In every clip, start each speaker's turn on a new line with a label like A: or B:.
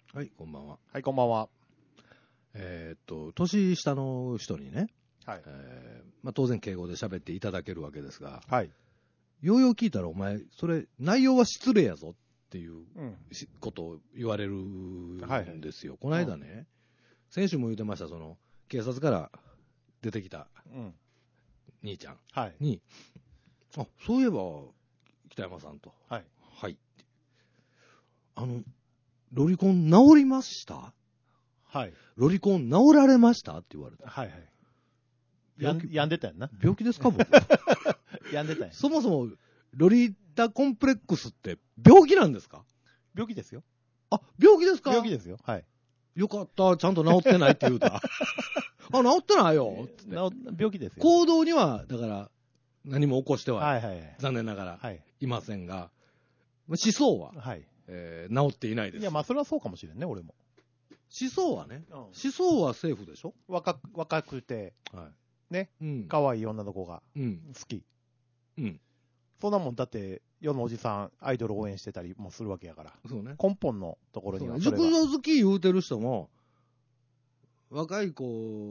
A: はい、こんばんは。
B: はい、こんばんは。
A: 年下の人にね、
B: はい。
A: 当然敬語で喋っていただけるわけですが、
B: はい。
A: ようよう聞いたらお前、それ、内容は失礼やぞっていう
B: うん。
A: ことを言われる
B: はいはい
A: んですよ。この間ね、先週も言ってました、警察から出てきた
B: うん。
A: 兄ちゃん
B: はい。
A: に、あ、そういえば、北山さんと、
B: はい。
A: はい。ロリコン治りました？
B: はい。
A: ロリコン治られましたって言われた。
B: はいはい。
A: 病気
B: 病んでたやんな。
A: 病気ですか僕。
B: 病んでたやん。
A: そもそも、ロリータコンプレックスって病気なんですか？
B: 病気ですよ。
A: あ、病気ですか？
B: 病気ですよ。はい。
A: よかった、ちゃんと治ってないって言うた。あ、治ってないよつって。
B: 病気ですよ。
A: 行動には、だから、何も起こしては、
B: はいはいはい。
A: 残念ながら、
B: はい。
A: いませんが、思想は、
B: はい。
A: 治っていないです。
B: いや、まあ、それはそうかもしれんね、俺も。
A: 思想はね、
B: うん。
A: 思想はセーフでしょ？
B: 若くて、
A: は
B: ね、
A: い。うん。
B: 可愛い女の子が
A: うん。
B: 好き。
A: うん。
B: そんなもん、だって、世のおじさん、アイドル応援してたりもするわけやから。
A: そうね。
B: 根本のところにはそれ
A: 熟
B: が。
A: 女好き言うてる人も、若い子、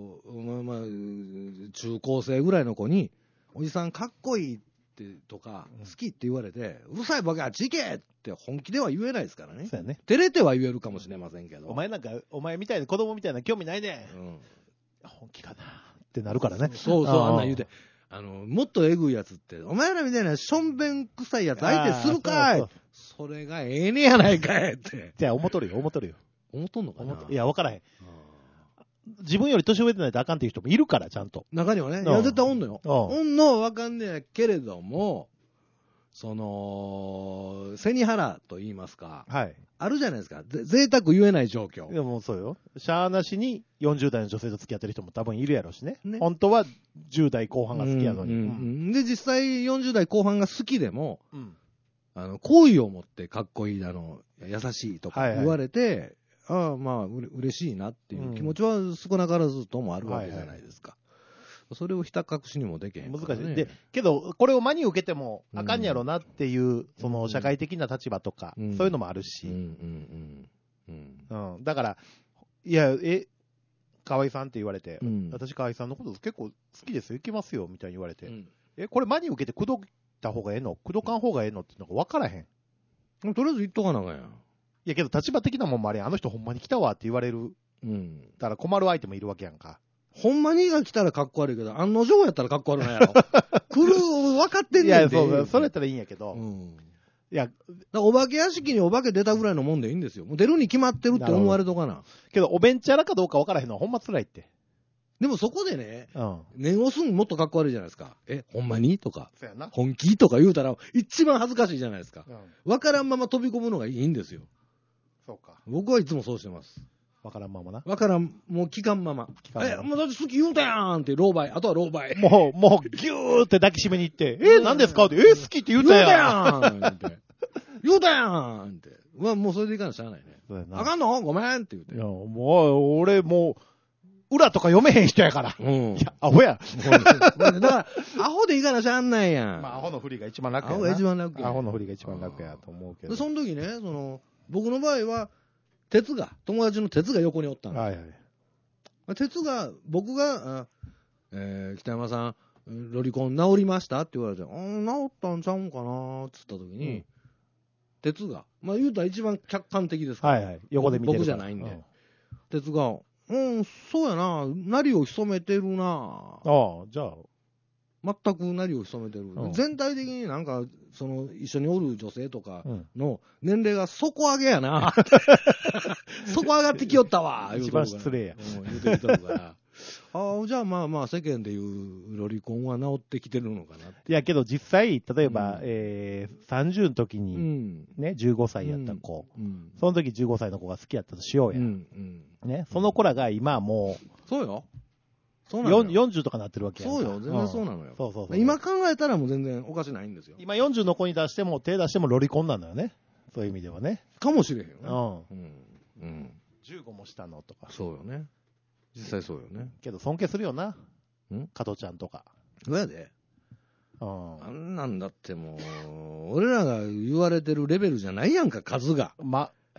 A: 中高生ぐらいの子に、おじさんかっこいいってとか、好きって言われて、うるさいバカあっち行けって本気では言えないですからね。
B: そうやね。
A: 照れては言えるかもしれませんけど。
B: お前なんか、お前みたいな子供みたいな興味ないね。
A: うん、
B: 本気かなってなるからね。
A: そう、あんなん言うて。もっとえぐいやつって、お前らみたいなしょんべん臭いやつ相手するかい。それがええねやないかいって。
B: じゃあ、思っとるよ。思っと
A: んのかな。
B: いや、分からへん。自分より年上でないとあかんっていう人もいるから、ちゃんと。
A: 中にはね、いや、絶対おんのよ。おんのは分かんねえけれども、背に腹と言いますか、
B: はい。
A: あるじゃないですか。贅沢言えない状況。
B: いや、もうそうよ。しゃーなしに40代の女性と付き合ってる人も多分いるやろうしね。
A: ね、
B: 本当は10代後半が好きやのに。
A: で、実際40代後半が好きでも、
B: うん。
A: 好意を持ってかっこいい優しいとか言われて、ああ、まあ、嬉しいなっていう気持ちは少なからずともあるわけじゃないですか。それをひた隠しにもできへんからね。
B: 難しい。で、けど、これを真に受けてもあかんやろなっていう、その社会的な立場とか、そういうのもあるし。だから、いや、河合さんって言われて、私河合さんのこと結構好きですよ、行きますよ、みたいに言われて。これ真に受けて口説いた方がええの口説かん方がええのっていうのが分からへん。
A: とりあえず言っとかなあかんやん。
B: いやけど立場的なもんもあれ、あの人ほんまに来たわって言われる。だから困る相手もいるわけやんか。
A: ほんまにが来たらかっこ悪いけど、案の定やったらかっこ悪いなやろ。来る、分かってんねん。
B: いや、そう、それやったらいいんやけど。いや、
A: お化け屋敷にお化け出たぐらいのもんでいいんですよ。もう出るに決まってるって思われとかな。
B: けど、おべんちゃらかどうか分からへんのはほんま辛いって。
A: でもそこでね、念押すんもっとかっこ悪いじゃないですか。ほんまにとか、
B: そうやな。
A: 本気とか言うたら、一番恥ずかしいじゃないですか。分からんまま飛び込むのがいいんですよ。
B: そうか。
A: 僕はいつもそうしてます。
B: 分からんままな。
A: 分からん、もう聞かんまま。もうだって好き言うたやんって、老媒。あとは老媒。
B: もう、ギューって抱きしめに行って、何ですかって、好きって言うたやんって。
A: 言うたやんって。もうそれでいかなしゃあないね。あかんのごめんって言うて。
B: いや、もう、俺もう、裏とか読めへん人やから。いや、アホや。
A: だから、アホでいかなしゃあんないやん。
B: まあ、アホのふりが一番楽やな。
A: アホが一番楽や。
B: アホのふりが一番楽やと思うけど。
A: その時ね、僕の場合は、友達の鉄が横におったんです。はいはい。鉄が、僕が、北山さん、ロリコン治りましたって言われて、治ったんちゃうんかなって言った時に、鉄が、言うたら一番客観的ですから。はいはい。
B: 横で見てる。
A: 僕じゃないんで。鉄が、そうやな、なりを潜めてるな。
B: じゃあ。
A: 全くなりを潜めてる。全体的になんか、一緒におる女性とかの年齢が底上げやな。底上がってきよったわ。
B: 一番失礼や。
A: 言うてきとるから。じゃあまあまあ世間でいうロリコンは治ってきてるのかな。い
B: やけど実際、例えば、30の時に、ね、15歳やった子、その時15歳の子が好きやったとしようや。ね、その子らが今もう、
A: そうよ。
B: 40とかなってるわけやんか。
A: そうよ、全然そうなのよ。
B: そう
A: 今考えたらもう全然おかしないんですよ。
B: 今40の子に手出してもロリコンなんだよね。そういう意味ではね。
A: かもしれへんよね。
B: 15もしたのとか。
A: そうよね。実際そうよね。
B: けど尊敬するよな。加トちゃんとか。
A: そうやで。あんなんだってもう、俺らが言われてるレベルじゃないやんか、数が。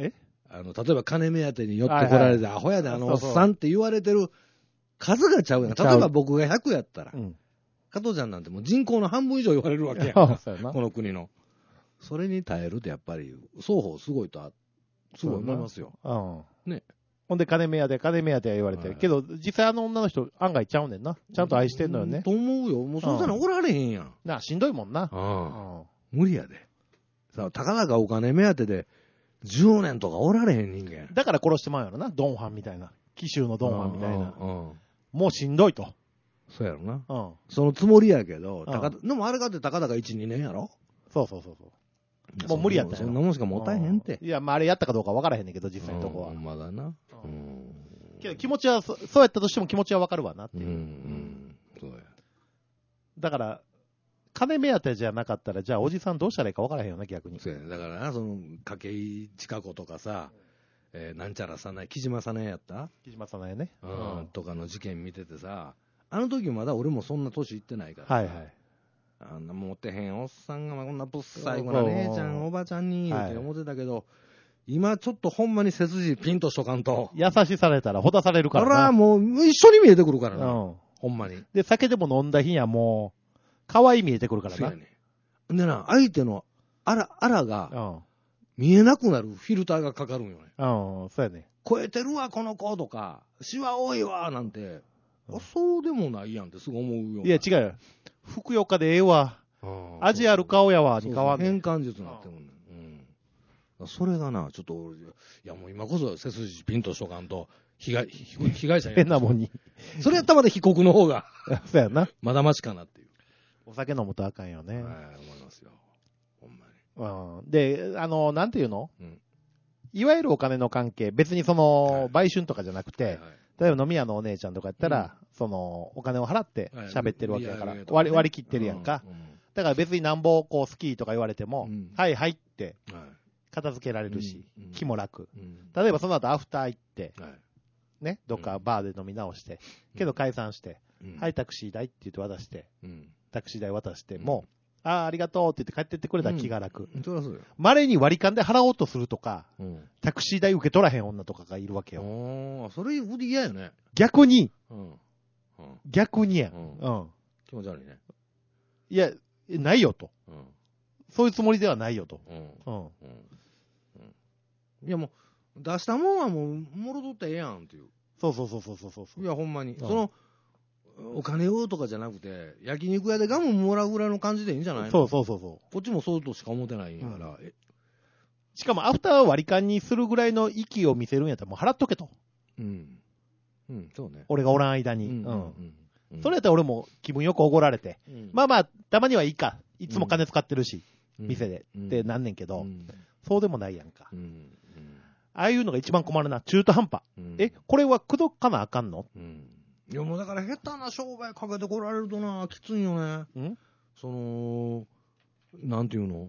A: 例えば金目当てに寄ってこられて、アホやで、おっさんって言われてる数がちゃうやん。例えば僕が100やったら、加藤ちゃんなんてもう人口の半分以上言われるわけやんか。この国の。それに耐えるってやっぱり、双方すごいと、すごい思いますよ。ね。
B: ほんで金目当て言われて。けど、実際女の人案外ちゃうねんな。ちゃんと愛してんのよね。
A: と思うよ。もうそんなのおられへんやん。
B: しんどいもんな。
A: 無理やで。さあ、たかだかお金目当てで、10年とかおられへん人間。
B: だから殺してまうやろな。ドンファンみたいな。紀州のドンファンみたいな。もうしんどいと。
A: そうやろな。そのつもりやけど、でもあれかってたかだか1、2年やろ。
B: そう。もう無理やったよ。
A: そんなもんしかもたえへんって。
B: いや、まああれやったかどうか分からへんねんけど、実際のとこは。
A: まだな。
B: けど気持ちは、そうやったとしても気持ちは分かるわなっていう。
A: そうや。
B: だから、金目当てじゃなかったら、じゃあおじさんどうしたらいいか分からへんよな、逆に。
A: そうやね。だからな、筧千佳子とかさ、なんちゃらさない、木島さないやった
B: 木島さないね。
A: とかの事件見ててさ、あの時まだ俺もそんな年いってないから。
B: はいはい。
A: あんなモテへんおっさんがこんなぶっさいこな姉ちゃんおばちゃんにって思ってたけど、今ちょっとほんまに背筋ピンとしとかんと
B: 優しされたらほだされるからな。
A: そらもう一緒に見えてくるからな、ほんまに。
B: で酒でも飲んだ日にはもう可愛い見えてくるからな。そうやね。
A: でな、相手のあらが見えなくなるフィルターがかかるんよね。
B: そうやね。
A: 超えてるわこの子とかシワ多いわなんて、そうでもないやんってすぐ思うよ。
B: いや違うよ。ふくよかでええわ。味ある顔やわに変わんねん。
A: 変換術になってるんねん。それがな、ちょっと、いやもう今こそ背筋ピンとしとかんと、被害者や
B: 変なもんに。
A: それやったらまだ被告の方が、
B: そうやな。
A: まだましかなっていう。
B: お酒飲むとあかんよね。
A: はい、思いますよ。ほんまに。
B: で、なんていうの？いわゆるお金の関係、別に売春とかじゃなくて、例えば飲み屋のお姉ちゃんとかやったら、お金を払って喋ってるわけやから、割り切ってるやんか。だから別になんぼ好きとか言われても、はいはいって片付けられるし、気も楽。例えばその後アフター行って、ね、どっかバーで飲み直して、けど解散して、はいタクシー代って言って渡して、タクシー代渡しても、ありがとうって言って帰ってってくれたら気が楽。稀に割り勘で払おうとするとか、タクシー代受け取らへん女とかがいるわけよ。
A: それ嫌よね。
B: 逆にや。気
A: 持ち悪いね。
B: いや、ないよと。そういうつもりではないよと。
A: いやもう、出したもんはもう、もろとってええやんっていう。
B: そう。
A: いや、ほんまに。お金をとかじゃなくて、焼肉屋でガムもらうぐらいの感じでいいんじゃないの？
B: そう。
A: こっちもそうとしか思ってないんやから。
B: しかもアフター割り勘にするぐらいの息を見せるんやったらもう払っとけと。
A: そうね。
B: 俺がおらん間に。それやったら俺も気分よくおごられて。まあ、たまにはいいか。いつも金使ってるし、店で。ってなんねんけど、そうでもないやんか。ああいうのが一番困るな。中途半端。これは口説かなあかんの？
A: いやもうだから下手な商売かけてこられるとな、きついよね。なんていうの？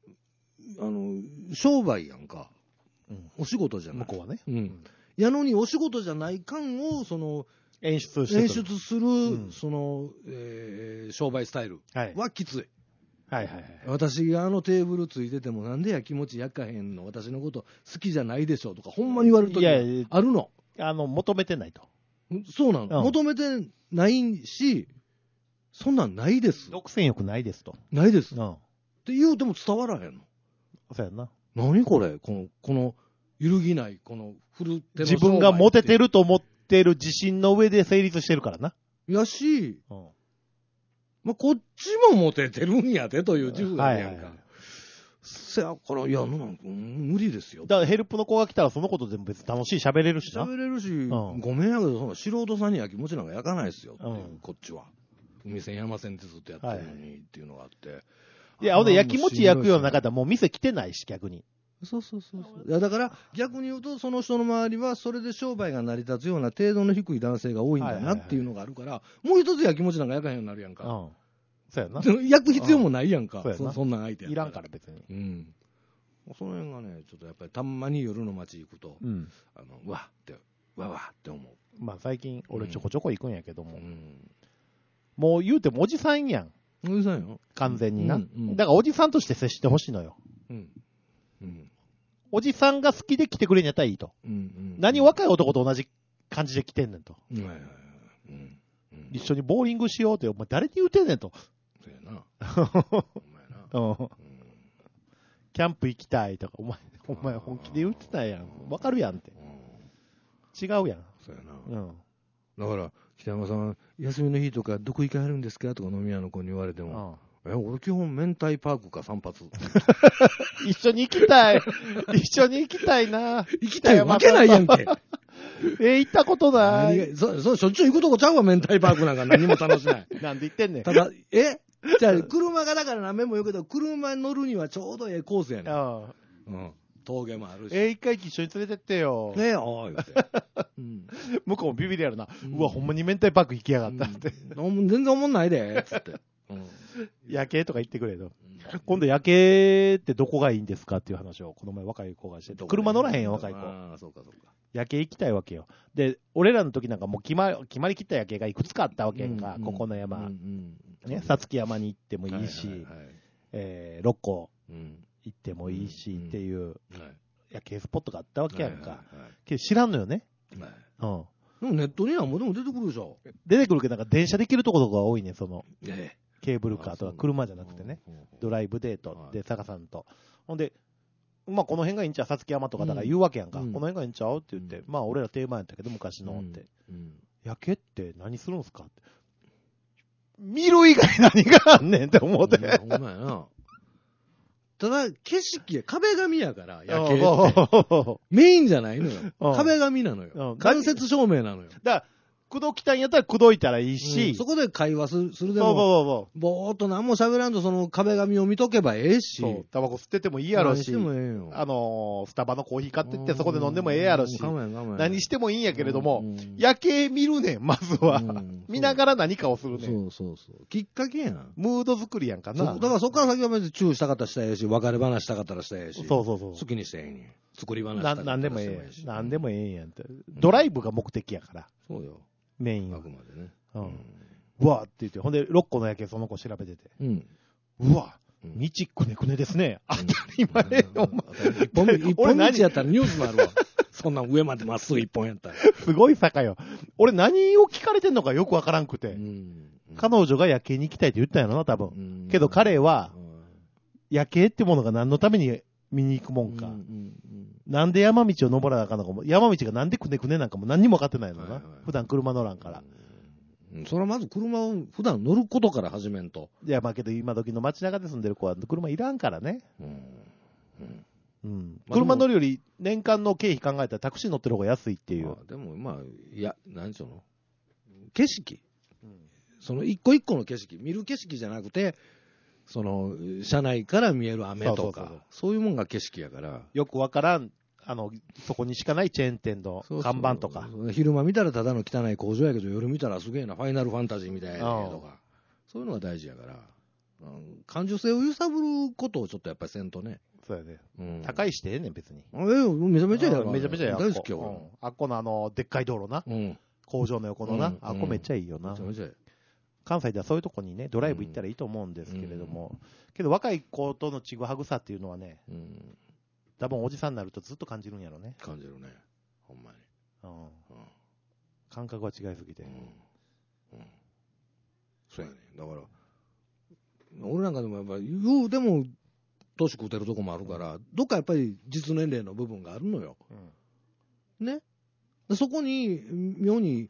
A: 商売やんか。お仕事じゃない。
B: 向こうはね。
A: やのにお仕事じゃない感を、
B: 演出
A: する、商売スタイルはきつい。私があのテーブルついててもなんでや気持ちやかへんの、私のこと好きじゃないでしょとかほんまに言われるときあるの。
B: 求めてないと。
A: そうなの。求めてないし、そんなんないです。
B: 独占欲ないですと。
A: ないです。って言うても伝わらへんの。
B: そうやな。
A: 何これこの揺るぎない、このフル手の
B: 自分がモテてると思ってる自信の上で成立してるからな。
A: やし、まあ、こっちもモテてるんやでという自負があるやんか。せやから、いや、無理ですよ。
B: だからヘルプの子が来たらそのことでも別に楽しい喋れるしな。
A: 喋れるし、ごめんやけど、素人さんには気持ちなんか焼かないですよっていう、こっちは。海鮮山線ってずっとやってるのにっていうのがあって。
B: いや、ほんで焼きもち焼くような方はもう店来てないし、逆に。
A: そう。いや、だから、逆に言うと、その人の周りは、それで商売が成り立つような程度の低い男性が多いんだなっていうのがあるから、もう一つ焼きもちなんか焼かへんようになるやんか。
B: そうやな。
A: 焼く必要もないやんか。そんなん相手や
B: いらんから別に。
A: その辺がね、ちょっとやっぱりたまに夜の街行くと、わって思う。
B: まあ最近、俺ちょこちょこ行くんやけども、もう言うてもおじさんやん。
A: おじさんよ。
B: 完全にな。だからおじさんとして接してほしいのよ。 おじさんが好きで来てくれんやったらいいと。何若い男と同じ感じで来てんねんと。一緒にボーリングしようって、お前誰に言うてんねんと。そうやな。キャンプ行きたいとか、お前本気で言ってたやん。わかるやんって。違うやん。そうやな。
A: だから、北山さん、休みの日とかどこ行かはるんですかとか飲み屋の子に言われても、俺基本明太パークか散髪。
B: 一緒に行きたい。一緒に行きたいな。
A: 行きたいわけないやんけ。
B: 行ったことない。
A: しょっちゅう行くとこちゃうわ、明太パークなんか何も楽しない。
B: なんで言ってんねん。
A: ただ、じゃあ、車がだから何面も言うけど、車に乗るにはちょうどええコースやねん。峠もあるし。
B: 一回一緒に連れてってよ。
A: ねえ、おい、って。
B: 向こうもビビりやるな。うわ、ほんまに明太パーク行きやがったって。
A: 全然思んないで、つって。
B: 夜景とか行ってくれと。今度夜景ってどこがいいんですかっていう話をこの前若い子がしてて。車乗らへんよ、若い子。そうか。夜景行きたいわけよ。で、俺らの時なんかもう決まりきった夜景がいくつかあったわけやんか。ここの山。ね、さつき山に行ってもいいし、六甲行ってもいいしっていう夜景スポットがあったわけやんか。けど知らんのよね。でも
A: ネットにはもうでも出てくるでしょ。
B: 出てくるけど、なんか電車できるところが多いね、その。ケーブルカーとか車じゃなくてね。ドライブデートで、坂さんと。ほんで、まあこの辺がいいんちゃう、さつき山とかだから言うわけやんか。この辺がいいんちゃうって言って、まあ俺ら定番やったけど、昔のって。夜景って何するんすかって。見る以外何があんねんって思って。
A: ほんまやな。ただ、景色や、壁紙やから、夜景って。メインじゃないのよ。壁紙なのよ。間接照明なのよ。
B: だから、口説きたいんやったら口説いたらいいし。
A: そこで会話するでも、ぼーっと何も喋らんとその壁紙を見とけばええし。そう。
B: タバコ吸っててもいいやろし。
A: してもええよ。
B: スタバのコーヒー買ってってそこで飲んでもええやろし。何してもいいんやけれども、夜景見るねん、まずは。見ながら何かをするねん。
A: そう。きっかけやん。
B: ムード作りやんかな。
A: だからそこから先は別にチューしたかったらしたらええし、別れ話したかったらしたらええし。
B: そう。
A: 好きにしてええに。作り話したかったら
B: 何でもええし。何でもええんやんって。ドライブが目的やから。
A: そうよ。
B: メインは。
A: あくまでね。
B: うわーって言って、ほんで、6個の夜景その子調べてて。うわ、道くねくねですね。当たり前よ。
A: 一本道やったらニュースもあるわ。そんな上までまっすぐ一本やったら。
B: すごい坂よ。俺何を聞かれてんのかよくわからんくて。彼女が夜景に行きたいって言ったんやろな、多分。けど彼は、夜景ってものが何のために見に行くもんか。なんで山道を登らなあかんのかも、山道がなんでくねくねなんかも何にも分かってないのな。普段車乗らんから。
A: それはまず車を普段乗ることから始めんと。
B: いや、まあけど今時の街中で住んでる子は車いらんからね。車乗るより年間の経費考えたらタクシー乗ってる方が安いっていう。
A: でもまあ、いや、何でしょうの。景色。その一個一個の景色。見る景色じゃなくて、その、車内から見える雨とか、そういうもんが景色やから。
B: よくわからん、そこにしかないチェーン店の看板とか。
A: 昼間見たらただの汚い工場やけど、夜見たらすげえな、ファイナルファンタジーみたいなとか。そういうのが大事やから。感受性を揺さぶることをちょっとやっぱりせんとね。
B: そうやね。高いしてええねん、別に。
A: めちゃめちゃやろ。
B: めちゃめちゃや
A: 大好きよ。
B: あっこのでっかい道路な。工場の横のな。あっこめっちゃいいよな。めちゃめちゃいい。関西ではそういうとこにね、ドライブ行ったらいいと思うんですけれども、けど若い子とのちぐはぐさっていうのはね、多分おじさんになるとずっと感じるんやろね。
A: 感じるね。ほんまに。
B: 感覚が違いすぎて。
A: そうやね。だから、俺なんかでもやっぱり、言うでも、年食うてるとこもあるから、どっかやっぱり実年齢の部分があるのよ。ね。そこに、妙に、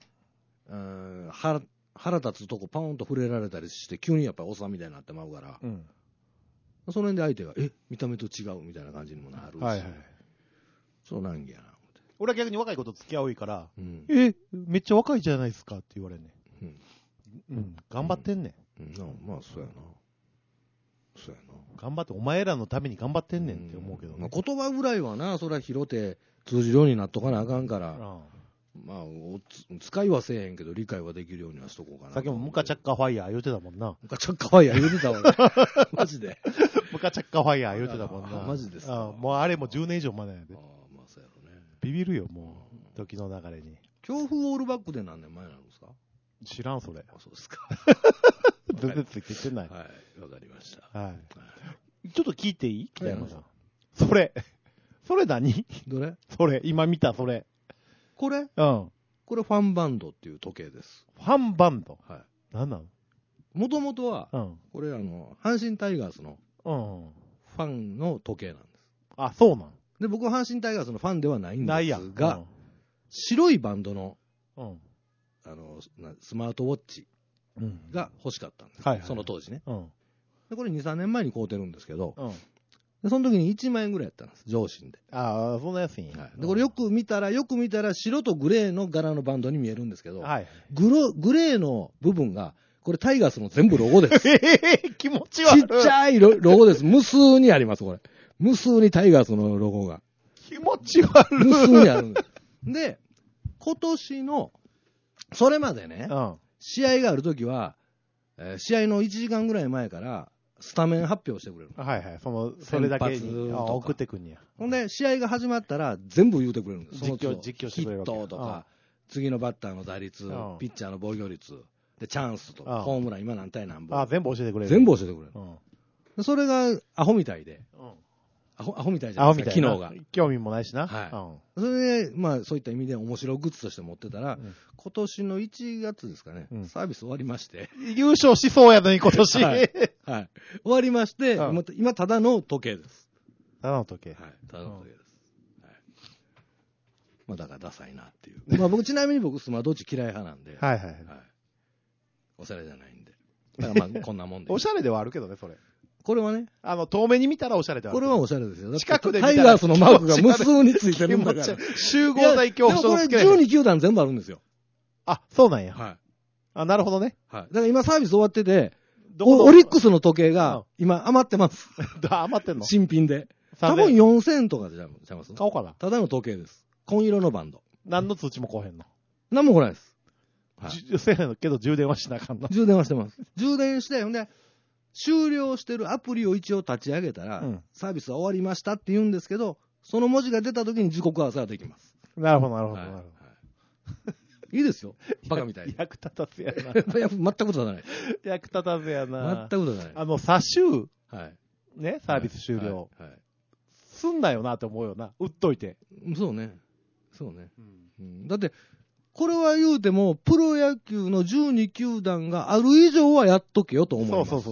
A: 腹立つとこパーンと触れられたりして、急にやっぱりおっさんみたいになってまうから、その辺で相手が、見た目と違うみたいな感じにもなるし、そうなんやな。
B: 俺は逆に若い子と付き合うから、めっちゃ若いじゃないですかって言われんね。頑張ってんねん。
A: まあ、そうやな。そうやな。
B: 頑張って、お前らのために頑張ってんねんって思うけどね。
A: 言葉ぐらいはな、それは拾って通じるようになっとかなあかんから、まあ、使いはせえへんけど、理解はできるようにはしとこうかな。
B: さっきもムカチャッカファイヤー言うてたもんな。
A: ムカチャッカファイヤー言うてたわ。マジで。
B: ムカチャッカファイヤー言うてたもんな。
A: マジですか。
B: もうあれも10年以上前やで。
A: まあそうやろね。
B: ビビるよ、もう。時の流れに。
A: 強風オールバックで何年前なんですか？
B: 知らん、それ。
A: そうですか。
B: 全然ついていってない。
A: はい、わかりました。
B: はい。ちょっと聞いていい？北山さん。 それ何？
A: どれ？
B: それ、今見た、それ。
A: これ？
B: うん。
A: これファンバンドっていう時計です。
B: ファンバンド？
A: はい。
B: 何なの？
A: もともとは、これ阪神タイガースのファンの時計なんです。
B: あ、そうなん
A: で、僕は阪神タイガースのファンではないんですが、白いバンドの、スマートウォッチが欲しかったんです。その当時ね。で、これ2、3年前に買うてるんですけど、でその時に1万円ぐらいやったんです、上新で。
B: ああ、そんな安いんや。
A: で、これよく見たら白とグレーの柄のバンドに見えるんですけど、グレーの部分が、これタイガースの全部ロゴです。
B: 気持ち悪い。
A: ちっちゃいロゴです。無数にあります、これ。無数にタイガースのロゴが。
B: 気持ち悪い。
A: 無数にあるんです。で、今年の、それまでね、試合があるときは、試合の1時間ぐらい前から、スタメン発表してくれる。
B: はいはい。それだけに送ってくんねや。
A: ほんで、試合が始まったら全部言うてくれるんです。
B: 実況してくれるわけ。
A: ヒットとか、次のバッターの打率、ピッチャーの防御率、で、チャンスとか、ホームラン今何対何本。
B: 全部教えてくれる。
A: 全部教えてくれる。それがアホみたいで。アホみたいじゃないですか、機能が。
B: 興味もないしな。
A: はい。それで、まあ、そういった意味で面白グッズとして持ってたら、今年の1月ですかね、サービス終わりまして。
B: 優勝しそうやのに、今年。
A: はい。終わりまして、今、ただの時計です。
B: ただの時計。
A: はい。ただの時計です。まあ、だからダサいなっていう。まあ、ちなみに僕、スマートウォッチ嫌い派なんで。
B: はい。
A: おしゃれじゃないんで。だからまあ、こんなもんで。
B: おしゃれではあるけどね、それ。
A: これはね。
B: 遠目に見たらおしゃれである。
A: これはおしゃれですよ。
B: 近くで見たら
A: タイガースのマークが無数についてるんだから。
B: 集合体恐怖症つけ
A: でもこれ12球団全部あるんですよ。
B: あ、そうなんや。
A: はい。
B: なるほどね。
A: はい。だから今サービス終わってて、オリックスの時計が今余ってます。
B: 余ってんの？
A: 新品で。多分4000円とかじゃいます
B: 買おうかな。
A: ただの時計です。紺色のバンド。
B: 何の通知も来へんの？
A: 何も来ないです。
B: せやけど充電はしなあかんの？
A: 充電はしてます。充電して、ほんで、終了してるアプリを一応立ち上げたら、サービスは終わりましたって言うんですけど、その文字が出た時に時刻合わせができます。
B: なるほど。
A: いいですよ。バカみたいに。
B: 役立たずやな。
A: 全くことじゃない。
B: 役立たずやな。
A: 全くことじゃない。
B: 差しね、サービス終了。すんなよなって思うよな。売っといて。
A: そうね。だって、これは言うても、プロ野球の12球団がある以上はやっとけよと思います。
B: そう。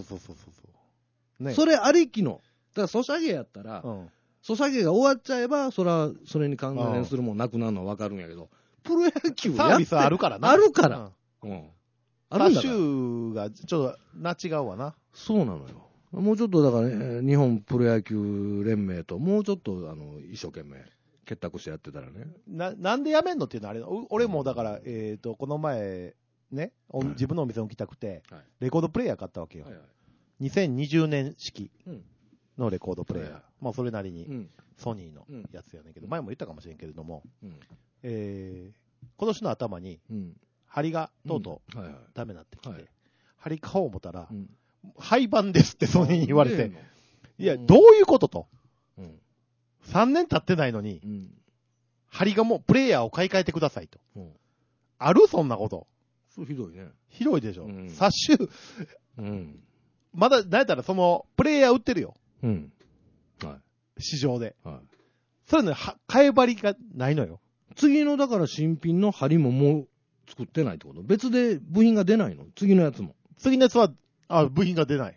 A: ね、それありきの。だから、ソシャゲやったら、ソシャゲが終わっちゃえば、それに関連するもんなくなるのはわかるんやけど、プロ野球
B: サービスあるからな。
A: あるから。あるんだから。
B: シュが、ちょっと、違うわな。
A: そうなのよ。もうちょっとだからね、日本プロ野球連盟と、もうちょっと、一生懸命。結託してやってたらね。
B: なんでやめんのっていうのはあれ、俺もだから、この前、ね、自分のお店に置きたくて、レコードプレイヤー買ったわけよ。2020年式のレコードプレイヤー。まあ、それなりに、ソニーのやつやねんけど、前も言ったかもしれんけれども、今年の頭に、針がとうとうダメになってきて、針買おう思ったら、廃盤ですってソニーに言われて、いや、どういうことと。3年経ってないのに、針がもうプレイヤーを買い替えてくださいと。あるそんなこと。
A: そうひどいね。
B: ひどいでしょ。殺種。まだ、だいたらその、プレイヤー売ってるよ。市場で。それね、替え針がないのよ。
A: 次のだから新品の針ももう作ってないってこと？別で部品が出ないの？次のやつも。
B: 次のやつは、部品が出ない。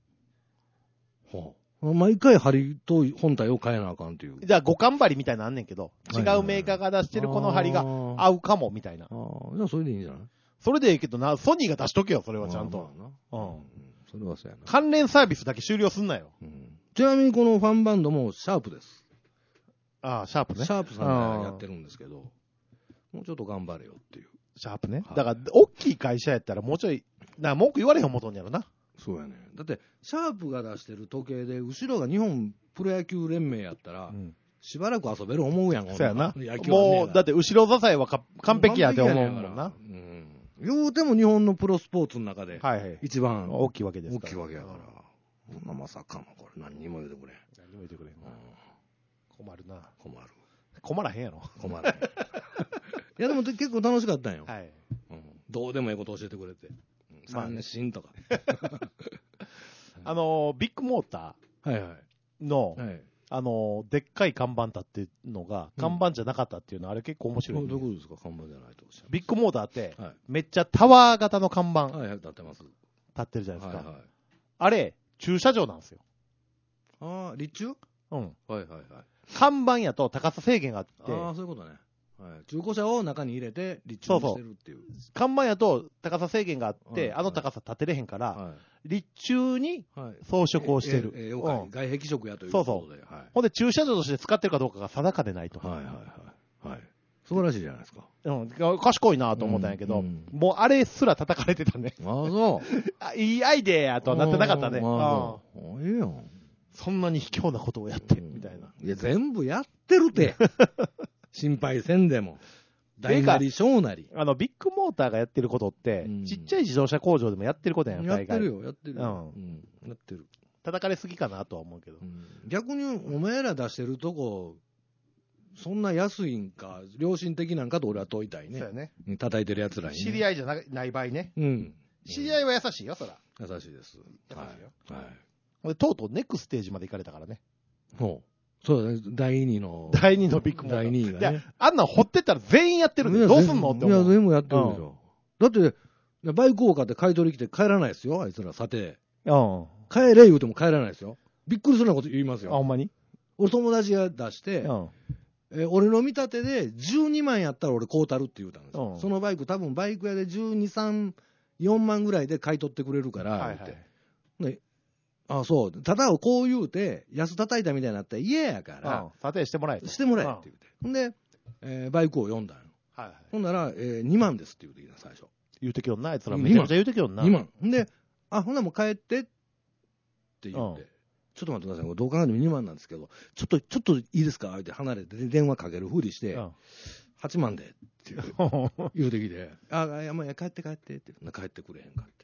A: 毎回針と本体を変えなあかんっていう。
B: じゃあ五感針みたいなのあんねんけど、違うメーカーが出してるこの針が合うかもみたいな。
A: じゃあそれでいいんじゃない？
B: それでいいけどな、ソニーが出しとけよ、それはちゃんと。
A: それはそうやな。
B: 関連サービスだけ終了すんなよ。
A: ちなみにこのファンバンドもシャープです。
B: シャープね。
A: シャープさんがやってるんですけど、もうちょっと頑張れよっていう。
B: シャープね。だから、大きい会社やったらもうちょい、文句言われへん思とんやろな。
A: そうやね。だって、シャープが出してる時計で、後ろが日本プロ野球連盟やったら、しばらく遊べる思うやん、
B: そうやな。もう、だって後ろ支えは完璧やって思うもんな。
A: 言うても日本のプロスポーツの中で、一番
B: 大きいわけです
A: から。大きいわけやから。そんなまさかの、これ何にも言うてくれ。
B: 何にも言うてくれ。困るな。
A: 困
B: らへんやろ。
A: 困らへん。いやでも結構楽しかったんよ。どうでもいいこと教えてくれて。三振とか。
B: ビッグモーターの、 でっかい看板立ってるのが、看板じゃなかったっていうのは、あれ結構面白い、ね。
A: どういうことですか、看板じゃないとおっしゃる。
B: ビッグモーターって、めっちゃタワー型の看板、
A: はいはい、立ってます。
B: 立ってるじゃないですか。
A: はいはい、
B: あれ、駐車場なんですよ。
A: ああ、立中？
B: うん。
A: はいはいはい。
B: 看板やと高さ制限があって。
A: ああ、そういうことね。はい、中古車を中に入れて立中にしてるっていう。
B: そうそう、看板やと高さ制限があって、はい、高さ立てれへんから、はい、立中に装飾をしてる。
A: 外壁色やということで。
B: そうそう。はい、ほんで駐車場として使ってるかどうかが定かでないと。
A: はいはいはい。はい。素晴らしいじゃないですか。
B: うん。賢いなと思ったんやけど、もうあれすら叩かれてたね。
A: ああ、そう。
B: いいアイデアやとはなってなかったね。
A: ああ。いいよ。
B: そんなに卑怯なことをやって、みたいな。
A: いや、全部やってるて。心配せんでも。大なり小なり。
B: ビッグモーターがやってることって、ちっちゃい自動車工場でもやってることやん、
A: やってるよ、やってるよ。やってる。
B: 叩かれすぎかなとは思うけど。
A: 逆に、お前ら出してるとこ、そんな安いんか、良心的なんかと俺は問いたいね。
B: そうやね。
A: 叩いてる奴らに。
B: 知り合いじゃない場合ね。知り合いは優しいよ、そら。
A: 優しいです。優しいよ。
B: はい。とうとうネクステージまで行かれたからね。
A: ほう。そうだね、第2の
B: ビッグモーター。
A: 第2がね。
B: あんなん掘ってったら全員やってるんで、どうすんのって思う。
A: いや、全部やってるでしょ。だって、バイクを買って買い取り来て帰らないですよ、あいつら、さて。帰れ言うても帰らないですよ。びっくりするようなこと言いますよ。
B: あ、ほんまに？
A: 俺友達が出して、俺の見立てで12万やったら俺買うたるって言うたんですよ。そのバイク多分バイク屋で12、3、4万ぐらいで買い取ってくれるから、言って。あ、そう。ただをこう言うて、安叩いたみたいになったら嫌やから、
B: 査定してもらえ。
A: してもらえって言うて。ほんで、バイクを読んだんよ。ほんなら、2万ですって言うてきた、最初。
B: 言うてきよんな、あいつらめちゃめちゃ言うてきよんな。
A: 2万。ほんで、ほんならもう帰ってって言って、ちょっと待ってください。どう考えても2万なんですけど、ちょっといいですかって離れて電話かけるふりして、8万でって言うてきて、いや、もう帰ってって、帰ってくれへんかって。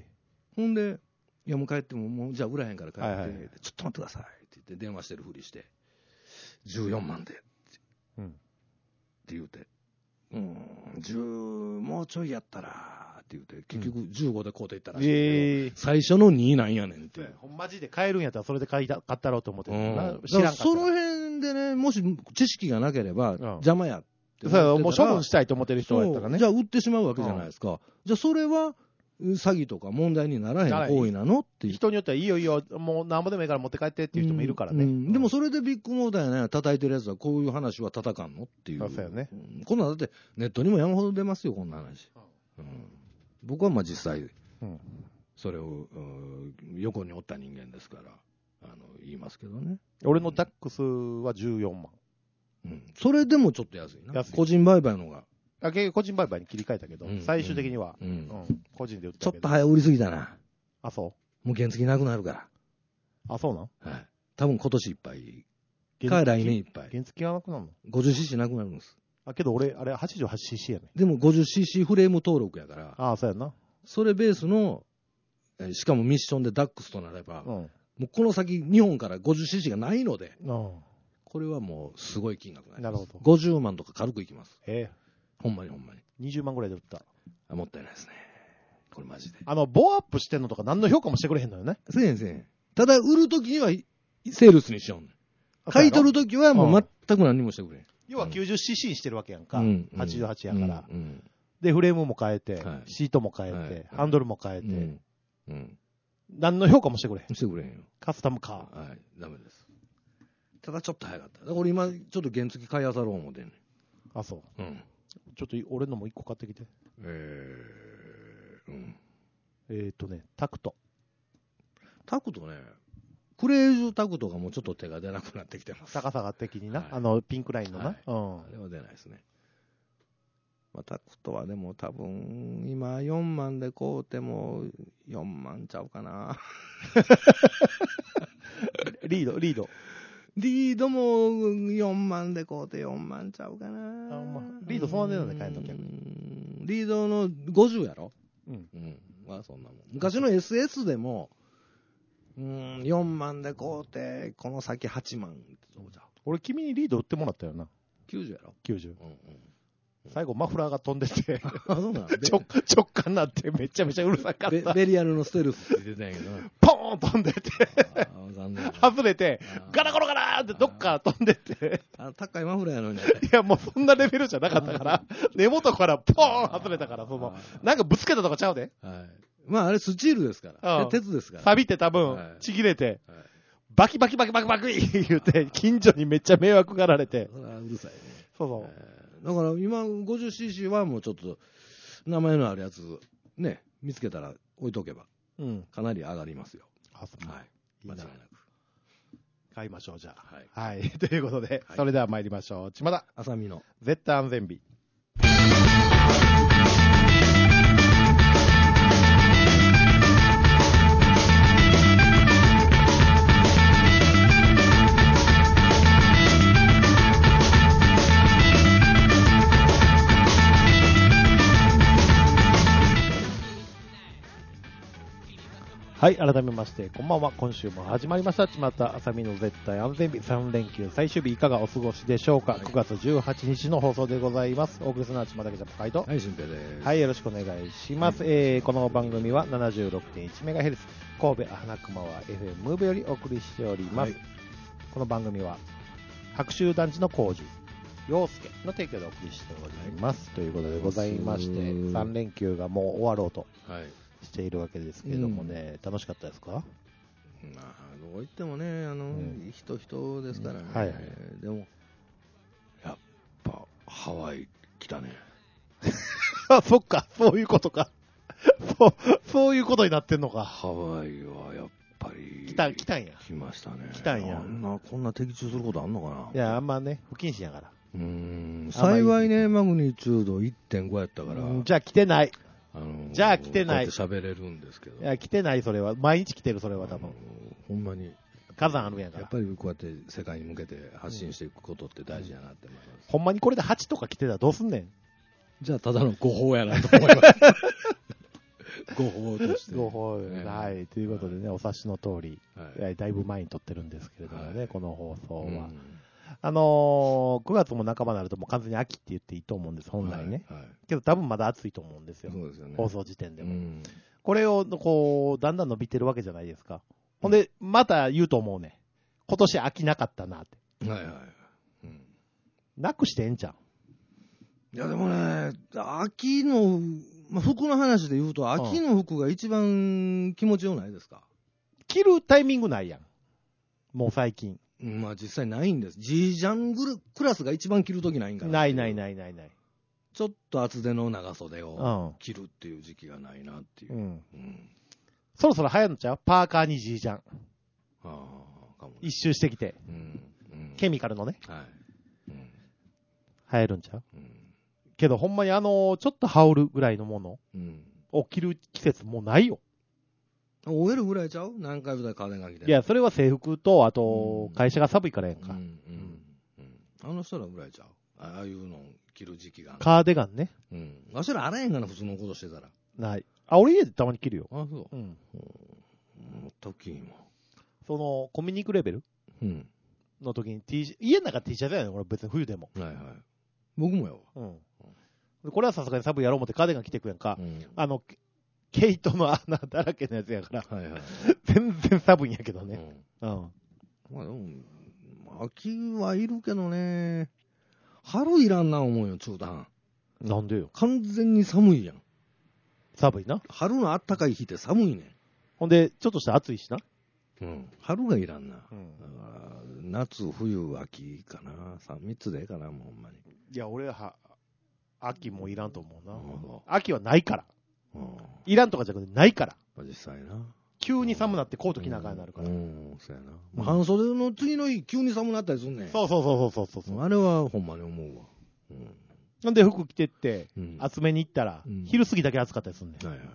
A: ほんで、いや、もう帰っても、じゃあ売らへんから帰って、ちょっと待ってくださいって言って電話してるふりして、14万でって言うて、10もうちょいやったらって言うて、結局15で買うていったらしいけど、最初の2なんやねんって。
B: マジで買えるんやったらそれで買ったろうと思ってる。
A: 知らんかった。その辺でね、もし知識がなければ邪魔やって。
B: もう処分したいと思ってる人やったらね。
A: じゃあ売ってしまうわけじゃないですか。じゃあそれは、詐欺とか問題にならへん行為なのって
B: 人によってはいいよいいよ、もう何ぼでもいいから持って帰ってっていう人もいるからね。
A: でもそれでビッグモーターやね、叩いてるやつはこういう話は叩かんのっていう。
B: そうやね。
A: こんなんだってネットにも山ほど出ますよ、こんな話。僕はまあ実際、それを横におった人間ですから、言いますけどね。
B: 俺のダックスは14万。
A: それでもちょっと安いな。個人売買のが。
B: 個人売買に切り替えたけど、最終的には、個人で売ったけど。
A: ちょっと早売りすぎたな。
B: あ、そう？
A: もう原付なくなるから。
B: あ、そうなん？
A: はい。多分今年いっぱい。か来年いっぱい。
B: 原付がなくなるの？
A: 50cc なくなるんです。
B: けど俺、あれ 88cc やね。
A: でも 50cc フレーム登録やから。
B: そうやな。
A: それベースの、しかもミッションでダックスとなれば、もうこの先日本から 50cc がないので、これはもうすごい金額になります。なるほど。50万とか軽くいきます。ほんまに。
B: 20万ぐらいで売った。
A: もったいないですね。これマジで。
B: ボアアップしてんのとか何の評価もしてくれへんのよね。
A: せん。ただ、売るときにはセールスにしようね。買い取るときはもう全く何もしてくれへん。
B: 要は 90cc にしてるわけやんか。88やから。で、フレームも変えて、シートも変えて、ハンドルも変えて。何の評価もしてくれへん。
A: してくれへんよ。
B: カスタムカー。
A: はい、ダメです。ただちょっと早かった。だから俺今、ちょっと原付買いあさろう思うてんねん。
B: あ、そう。ちょっと俺のも1個買ってきて。タクト。
A: タクトね、クレージュタクトがもうちょっと手が出なくなってきてます。
B: 高さが的にな。ピンクラインのな。
A: あれは出ないですね。タクトはでも多分、今4万で買うても4万ちゃうかな。
B: リー
A: ドも4万で買うて4万ちゃうかな。
B: リードそんな値段で買えんの？
A: リードの50やろ？そんなもん。昔の SS でも、4万で買うて、この先8万。
B: 俺君にリード売ってもらったよな。
A: 90やろ？
B: 90。最後マフラーが飛んでて
A: そうなん
B: 直感になってめちゃめちゃうるさかった。
A: ベリアルのステルスって出てたんやけど
B: ポーン飛んでて外れてガラゴロガラーってどっか飛んでって。
A: 高いマフラーやのに。
B: いや、もうそんなレベルじゃなかったから、根元からポーン外れたから、なんかぶつけたとかちゃうで。
A: はい。まあ、あれスチールですから。鉄ですから。
B: 錆びて多分、ちぎれて、バキバキバキバキバキ言うて、近所にめっちゃ迷惑がられて。
A: うるさいね。
B: そうそう。
A: だから今 50cc はもうちょっと、名前のあるやつ、ね、見つけたら置いとけば、かなり上がりますよ。
B: はい。
A: 間違いなく。
B: 買いましょう、じゃあ。はい。ということで、それでは参りましょう。ちまだ。
A: あさみの。
B: 絶対安全日。はい、改めまして、こんばんは。今週も始まりました。ちまたあさみの絶対安全日3連休最終日いかがお過ごしでしょうか。はい、9月18日の放送でございます。お送りするのはちまたけちゃんぽかいと。
A: はい、しんぺいです。
B: はい、よろしくお願いします。この番組は 76.1MHz 神戸花熊は FM ムーブよりお送りしております。はい、この番組は白州団地の工事陽介の提供でお送りしております。はい、ということでございまして、3連休がもう終わろうと。はい、しているわけですけどもね、楽しかったですか？
A: まあ、どう言ってもね、人ですからね。
B: はいはい。
A: でも、やっぱ、ハワイ来たね。
B: あ、そっか、そういうことか。そういうことになってんのか。
A: ハワイはやっぱり。
B: 来たんや。
A: 来ましたね。
B: 来たんや。
A: こんな的中することあんのかな？
B: いや、あんまね、不謹慎やから。
A: 幸いね、マグニチュード 1.5 やったから。
B: じゃあ来てない。じゃあ来てない。
A: こうやって喋れるんですけど。
B: いや、来てない、それは。毎日来てる、それは多分。
A: ほんまに。
B: 火山あるやんから。
A: やっぱりこうやって世界に向けて発信していくことって大事やなって思います。
B: ほんまにこれで8とか来てたらどうすんねん。
A: じゃあ、ただの誤報やなと思います。誤報として。
B: 誤報、はい。ということでね、お察しの通り、だいぶ前に撮ってるんですけれどもね、この放送は。9月も半ばになるともう完全に秋って言っていいと思うんです、本来ね。けど多分まだ暑いと思うんですよ。
A: そうですよね。
B: 放送時点でも。これを、こう、だんだん伸びてるわけじゃないですか。ほんで、また言うと思うね。今年秋なかったなって。
A: はいはい。
B: なくしてええんちゃう？
A: いやでもね、秋の、服の話で言うと、秋の服が一番気持ちよないですか？
B: 着るタイミングないやん。もう最近。
A: まあ実際ないんです。ジージャンクラスが一番着るときないんかな。
B: ない。
A: ちょっと厚手の長袖を着るっていう時期がないなっていう。
B: そろそろ流行るんちゃう？パーカーにジージャン。一周してきて。ケミカルのね。流行るんちゃう？けどほんまにちょっと羽織るぐらいのものを着る季節もうないよ。
A: OL ぐらいちゃう？何回ぐらいカーデンが着て。
B: いや、それは制服と、あと、会社が寒いからやんか。
A: あの人らぐらいちゃう？ああいうの着る時期が。
B: カーディガンね。
A: わしらあらへんがな、普通のことしてたら。
B: ない。あ、俺家でたまに着るよ。
A: あ、そう。時も。
B: その、コミュニクレベルの時に家の中 T シャツやねん、俺別に冬でも。
A: はいはい。僕もやわ。
B: これはさすがに寒いやろう思ってカーディガン着てくやんか。毛糸の穴だらけのやつやから、全然寒いんやけどね。まあでも、秋はいるけどね、春いらんな思うよ、中途半。 なんでよ。
A: 完全に寒いやん。
B: 寒いな。
A: 春のあったかい日って寒いねん。
B: ほんで、ちょっとした暑いしな。
A: 春がいらんな。夏、冬、秋かな。3つでええかな、もうほんまに。
B: いや、俺は、秋もいらんと思うな。秋はないから。いらんとかじゃなくてないから。
A: 実際な。
B: 急に寒なってコート着なあかんになるから。
A: そうやな。半袖の次の日、急に寒なったりすんねん。
B: そう。
A: あれはほんまに思うわ。
B: なんで服着てって、厚めに行ったら、昼過ぎだけ暑かったりすんねん。はいはい。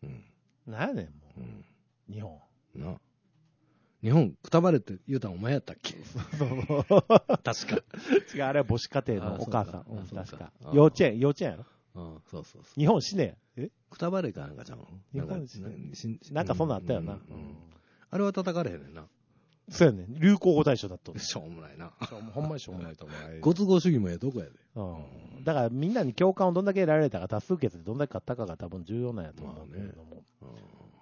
B: なんやねん、もう。日本。
A: な。日本、くたばれって言うたんお前やったっけ？
B: そう。
A: 確か。
B: 違う、あれは母子家庭のお母さん。確か。幼稚園やろ？
A: そう。
B: 日本死ねえ。
A: くたばれかなんかちゃうの？
B: 日本死ねえ。なんかそんなんあったよな。
A: あれは叩かれへんねんな。
B: そうやねん。流行語大賞だった。
A: しょうもないな。
B: ほんまにしょうもないと思う。
A: ご都合主義もええとこやで。
B: だからみんなに共感をどんだけ得られたか、多数決でどんだけ勝ったかが多分重要なんやと思うんだけども。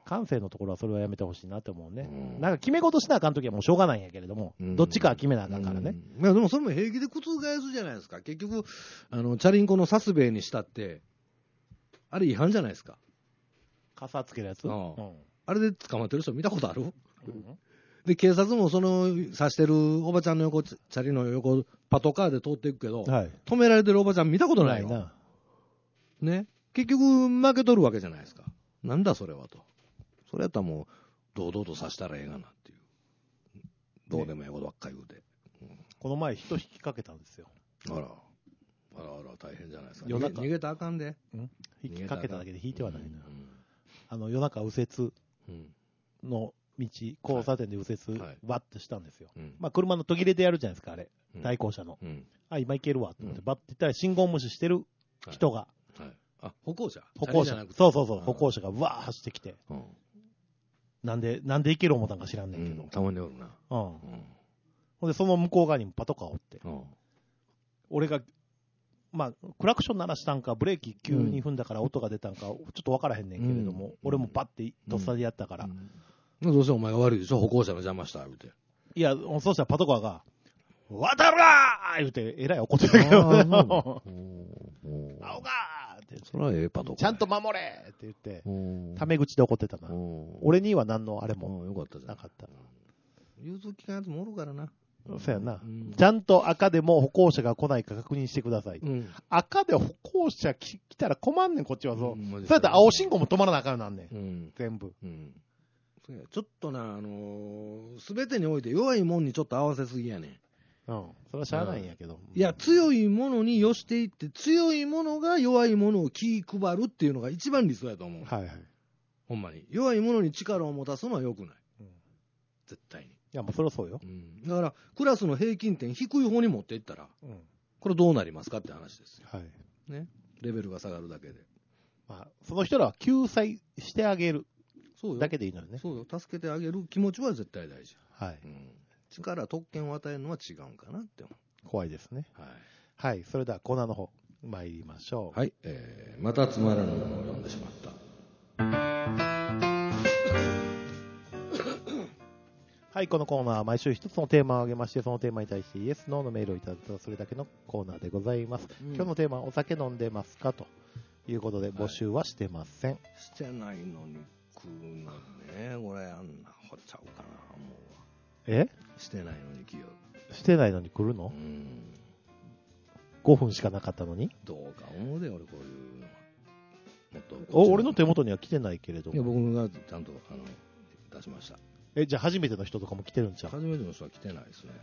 B: 感性のところはそれはやめてほしいなって思うね。なんか決め事しなあかんときはもうしょうがないんやけれども、どっちかは決めなあかんからね。
A: いやでもそれも平気で覆すじゃないですか。結局、チャリンコのサスベイにしたって、あれ違反じゃないですか。
B: 傘つけるやつ、
A: あれで捕まってる人見たことある？で、警察も刺してるおばちゃんの横、チャリの横、パトカーで通っていくけど、止められてるおばちゃん見たことないよ。ね。結局、負けとるわけじゃないですか。なんだそれはと。それやったらもう、堂々と刺したらええがなっていう。どうでもええことばっかり言うて。
B: この前、人引きかけたんですよ。
A: あら、大変じゃないですか。逃げたらあかんで。
B: 引きかけただけで引いてはないな。夜中右折の道、交差点で右折、バッとしたんですよ。まあ、車の途切れてやるじゃないですか、あれ。対向車の。あ、今行けるわ、と思って、バッて言ったら信号無視してる人が。
A: あ、歩行者。
B: そうそうそう、歩行者がわー走ってきて。なんで行ける思ったんか知らんねんけど。
A: たまにおるな。
B: ほんで、その向こう側にもパトカーおって。俺が、まあ、クラクション鳴らしたんか、ブレーキ急に踏んだから音が出たんか、ちょっと分からへんねんけれども、俺もパッてとっさでやったから。
A: どうせお前が悪いでしょ、歩行者の邪魔した、言うて。
B: いや、そうしたらパトカーが、渡るなー言うて、えらい怒ってたけど、青かーって。
A: それはええパトカー。
B: ちゃんと守れって言って、タメ口で怒ってたな。俺には何のあれも
A: よかったじゃん。
B: なかった。
A: 融通機関やつもおるからな。
B: そうやな。ちゃんと赤でも歩行者が来ないか確認してください。赤で歩行者来たら困んねん、こっちはそう。そうやったら青信号も止まらなあかんなんねん。全部。
A: ちょっとな、すべてにおいて弱いもんにちょっと合わせすぎやねん。
B: それはしゃあないんやけど。
A: いや、強いものに寄していって、強いものが弱いものを気配るっていうのが一番理想やと思う。
B: はいはい。
A: ほんまに。弱いものに力を持たすのは良くない。絶対に。
B: いや、もうそれはそうよ。
A: だから、クラスの平均点低い方に持っていったら、これどうなりますかって話ですよ。
B: はい。
A: ね。レベルが下がるだけで。
B: まあ、その人らは救済してあげる。そうよ。だけでいいのよね。
A: そうよ。助けてあげる気持ちは絶対大事。
B: はい。
A: 力、特権を与えるのは違うんかなって思う。
B: 怖いですね。はい。はい。それではコーナーの方、参りましょう。
A: はい。またつまらぬものを読んでしまった。
B: はい、このコーナーは毎週一つのテーマを挙げまして、そのテーマに対してイエス・ノーのメールをいただくと、それだけのコーナーでございます。今日のテーマはお酒飲んでますかということで募集はしてません。
A: してないのに来るのね。これあんなほっちゃうかな、もう。してないのに来よ
B: う。してないのに来るの？5分しかなかったのに？
A: どうか思うで、俺こういうの。もっと
B: 俺の手元には来てないけれども。
A: いや、僕がちゃんと出しました。
B: じゃあ初めての人とかも来てるんちゃう？
A: 初めての人は来てないですね。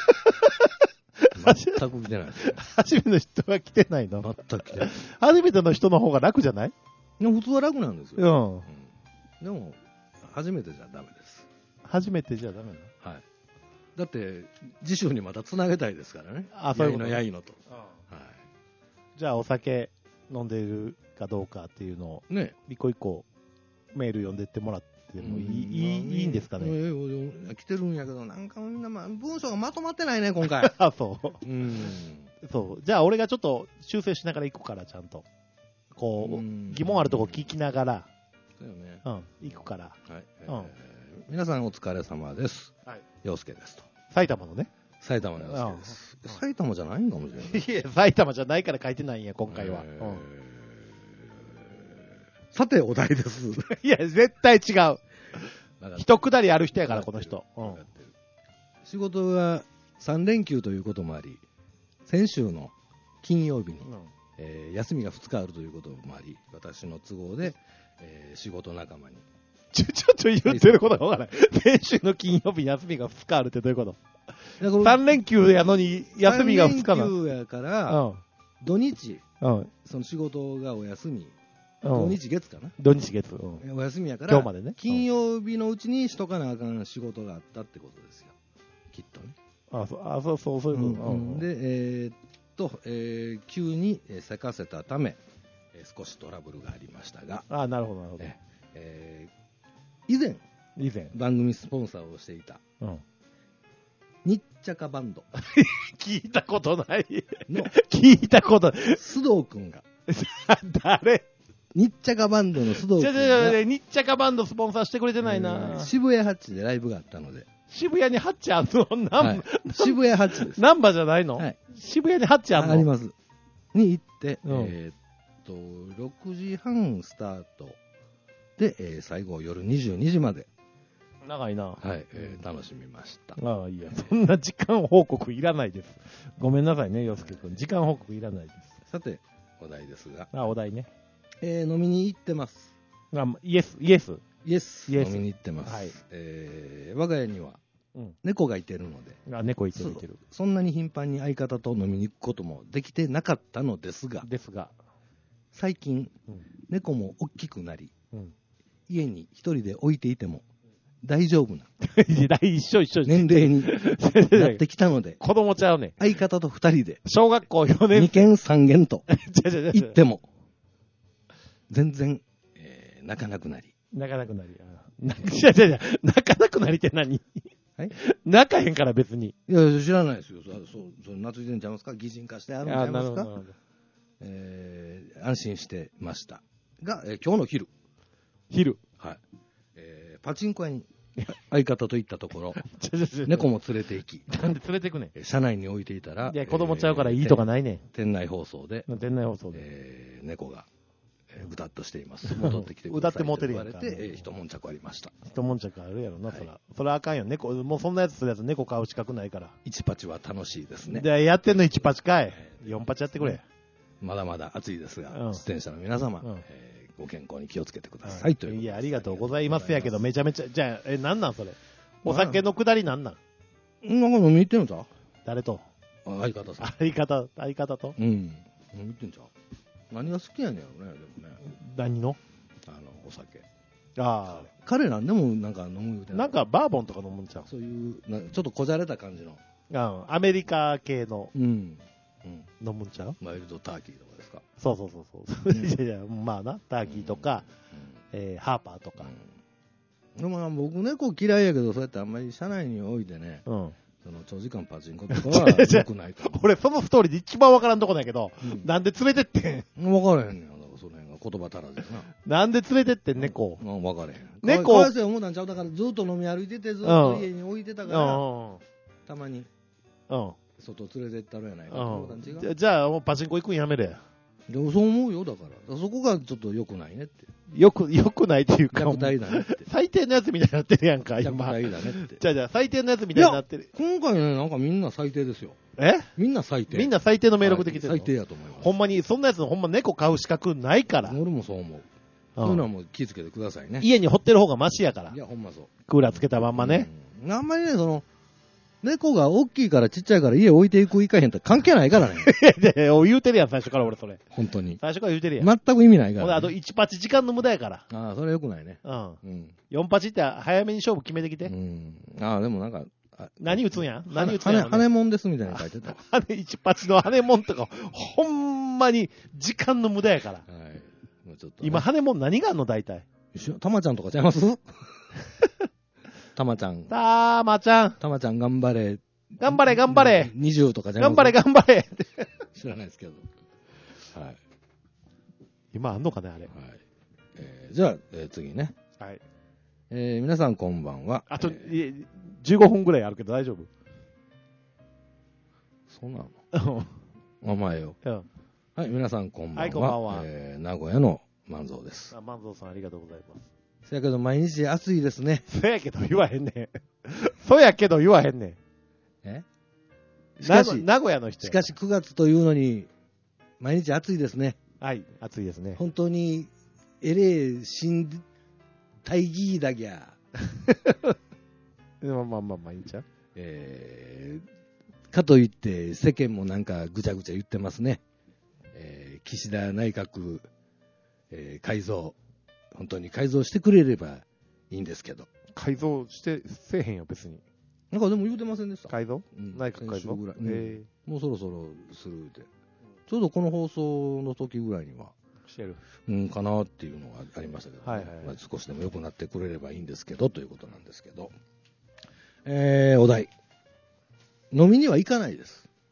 A: 全く来てないですね。
B: 初めての人は来てないの？
A: 全く来てない。
B: 初めての人の方が楽じゃない？
A: いや、普通は楽なんですよ。でも、初めてじゃダメです。
B: 初めてじゃダメなの？
A: はい。だって、次週にまた繋げたいですからね。
B: そういうこと。
A: やいのと。
B: じゃあ、お酒飲んでるかどうかっていうのを、ね、一個一個メール読んでってもらって。でもいいんですかね。
A: 来てるんやけど、なんかみんな、文章がまとまってないね、今回。
B: そう。そう。じゃあ、俺がちょっと修正しながら行くから、ちゃんと。こう、疑問あるとこ聞きながら。
A: そうよね。
B: 行くから。
A: はい。皆さんお疲れ様です。はい。陽介ですと。
B: 埼玉のね。
A: 埼玉の陽介です。埼玉じゃないんかもしれない。
B: いや、埼玉じゃないから書いてないんや、今回は。
A: さて、お題です。
B: いや、絶対違う。一くだりある人やから、この人。
A: 仕事が3連休ということもあり、先週の金曜日に、休みが2日あるということもあり、私の都合で、仕事仲間に。
B: ちょっと言ってることがわからない。先週の金曜日休みが2日あるってどういうこと ?3 連休やのに休みが2日なの。
A: 3連休やから、土日、その仕事がお休み。土日月かな、
B: 土日月、
A: お休みやから、
B: 今日までね、
A: 金曜日のうちにしとかなあかん仕事があったってことですよ、きっとね。
B: そういうこと。
A: で、急にせかせたため、少しトラブルがありましたが、
B: なるほど、なるほど。
A: 以前、番組スポンサーをしていた、日茶カバンド。
B: 聞いたことない。聞いたことない。
A: 須藤くんが。
B: 誰
A: 日茶かバンドの須藤君が
B: 日茶かバンドスポンサーしてくれてないな。
A: 渋谷ハッチでライブがあったので。
B: 渋谷にハッチあんの？
A: はい、渋谷ハッチです。
B: ナンバじゃないの？はい、渋谷にハッチあんの？
A: あります。に行って、6時半スタートで、最後夜22時まで。
B: 長いな。
A: はい、楽しみました。
B: ああ、いや、そんな時間報告いらないです。ごめんなさいね、洋介君。時間報告いらないです。
A: さて、お題ですが。
B: お題ね。
A: 飲みに行ってます。
B: イエス。
A: 飲みに行ってます。はい。我が家には、猫がいてるので。
B: 猫いてる。
A: そんなに頻繁に相方と飲みに行くこともできてなかったのですが。最近、猫も大きくなり、家に一人で置いていても、大丈夫な
B: 一緒
A: 年齢になってきたので
B: 子供ちゃうね。
A: 相方と二人で
B: 小学校4年
A: 2軒3軒と行っても全然、泣かなくなり
B: 泣かなくなりって何？はい、泣かへんから別に。
A: いや知らないですよ。そう懐いてんちゃいますか？擬人化してあるんちゃいますか？安心してましたが、今日の昼はい、パチンコ屋に相方と行ったところ猫も連れて行き、
B: なんで連れてくねん。
A: 車内に置いていたら、
B: いや子供ちゃうからいいとかないねん。
A: 店内放送で猫がぐたっとしています。戻ってきてくださいと言われて一悶着ありました。
B: 一悶着あるやろな、そらあかんよ。猫もうそんなやつするやつ猫買う資格ないから。
A: 1パチは楽しいですね。
B: でやってんの1パチかい。4パチやってくれ。
A: まだまだ暑いですが、出演者の皆様、ご健康に気をつけてくださいという。
B: いやありがとうございますやけど、めちゃめちゃじゃあなんなんそれ。お酒のくだりなんなん？
A: なんか飲み行ってんのちゃう？
B: 誰と？
A: 相方さん。
B: 相方と？
A: うん。飲み行ってんちゃう？何が好きやねんやろね、でもね。
B: 何の？
A: お酒。
B: ああ。
A: 彼なんでもなんか飲む言うて
B: なんかバーボンとか飲むんちゃう？
A: そういうちょっとこじゃれた感じの。
B: アメリカ系の。飲むんちゃう？
A: マイルドターキーとかですか？
B: そう。いやまあな、ターキーとか、ハーパーとか。
A: でも僕猫嫌いやけど、そうやってあんまり車内に置いてね、その長時間パチンコとかは良くないと。
B: 俺そのストーリーで一番わからんとこだけど、なんで連れてってん？
A: わからへんねん。その辺が言葉足らずや
B: な。なんで連れてってん猫？
A: わからへん。
B: 猫。
A: かわいそうや思ったんちゃう？だからずっと飲み歩いてて、ずっと家に置いてたから、たまに外連れてったらやないかと思ったん違う？
B: じゃあもうパチンコ行くんやめれ。
A: そう思うよ。だからそこがちょっと良くないねって。
B: 良くないっていうか、
A: 虐待だねって。
B: 最低のやつみたいになってるやんか、
A: 虐待だねって。
B: じゃあ最低のやつみたいになってる。
A: 今回ね、なんかみんな最低ですよ。みんな最低。
B: みんな最低のメールできてる。
A: 最低やと思います。
B: ほんまに、そんなやつのほんま猫飼う資格ないから。
A: 俺もそう思う。そういうのはもう気をつけてくださいね。
B: 家に掘ってる方がマシやから。
A: いや、ほんまそう。
B: クーラーつけたまんまね。
A: あんまりね、猫が大きいからちっちゃいから家置いていくいかへんって関係ないからね。
B: 言うてるやん、最初から俺それ。
A: 本当に。
B: 最初から言うてるやん。
A: 全く意味ないから、
B: あと1パチ時間の無駄やから。
A: ああ、それ良くないね。
B: 4パチって早めに勝負決めてきて。
A: ああ、でもなんか。
B: 何打つんや？
A: 羽もんですみたいに書いてた。
B: 1パチの羽もんとか、ほんまに時間の無駄やから。もうちょっと今羽もん何があんの大体。
A: たまちゃんとかちゃいます？たまちゃん頑張れ。
B: 20
A: とかじゃない。
B: 頑張れ。
A: 知らないですけど。はい。
B: 今あんのかね、あれ。はい。
A: じゃあ、次ね。
B: はい。
A: 皆さんこんばんは。
B: あと、15分ぐらいあるけど大丈夫？
A: そうなの？お前よ。はい、皆さんこんばんは。はい、
B: こんばんは。
A: 名古屋の万蔵です。
B: 万蔵さんありがとうございます。
A: そやけど毎日暑いですね。
B: そやけど言わへんねん。そやけど言わへんねん。名古屋の人。
A: しかし9月というのに毎日暑いですね。
B: はい、暑いですね。
A: 本当にえれえ新大義だぎゃ。
B: まあいいんちゃう？
A: かといって世間もなんかぐちゃぐちゃ言ってますね。岸田内閣、改造。本当に改造してくれればいいんですけど。
B: 改造せえへんよ、別に。
A: なんかでも言うてませんでした。
B: 改造？内閣改造
A: ぐらい。もうそろそろするで。ちょうどこの放送の時ぐらいには、
B: してる。
A: かなっていうのがありましたけど、少しでも良くなってくれればいいんですけど、ということなんですけど。お題。飲みには行かないです。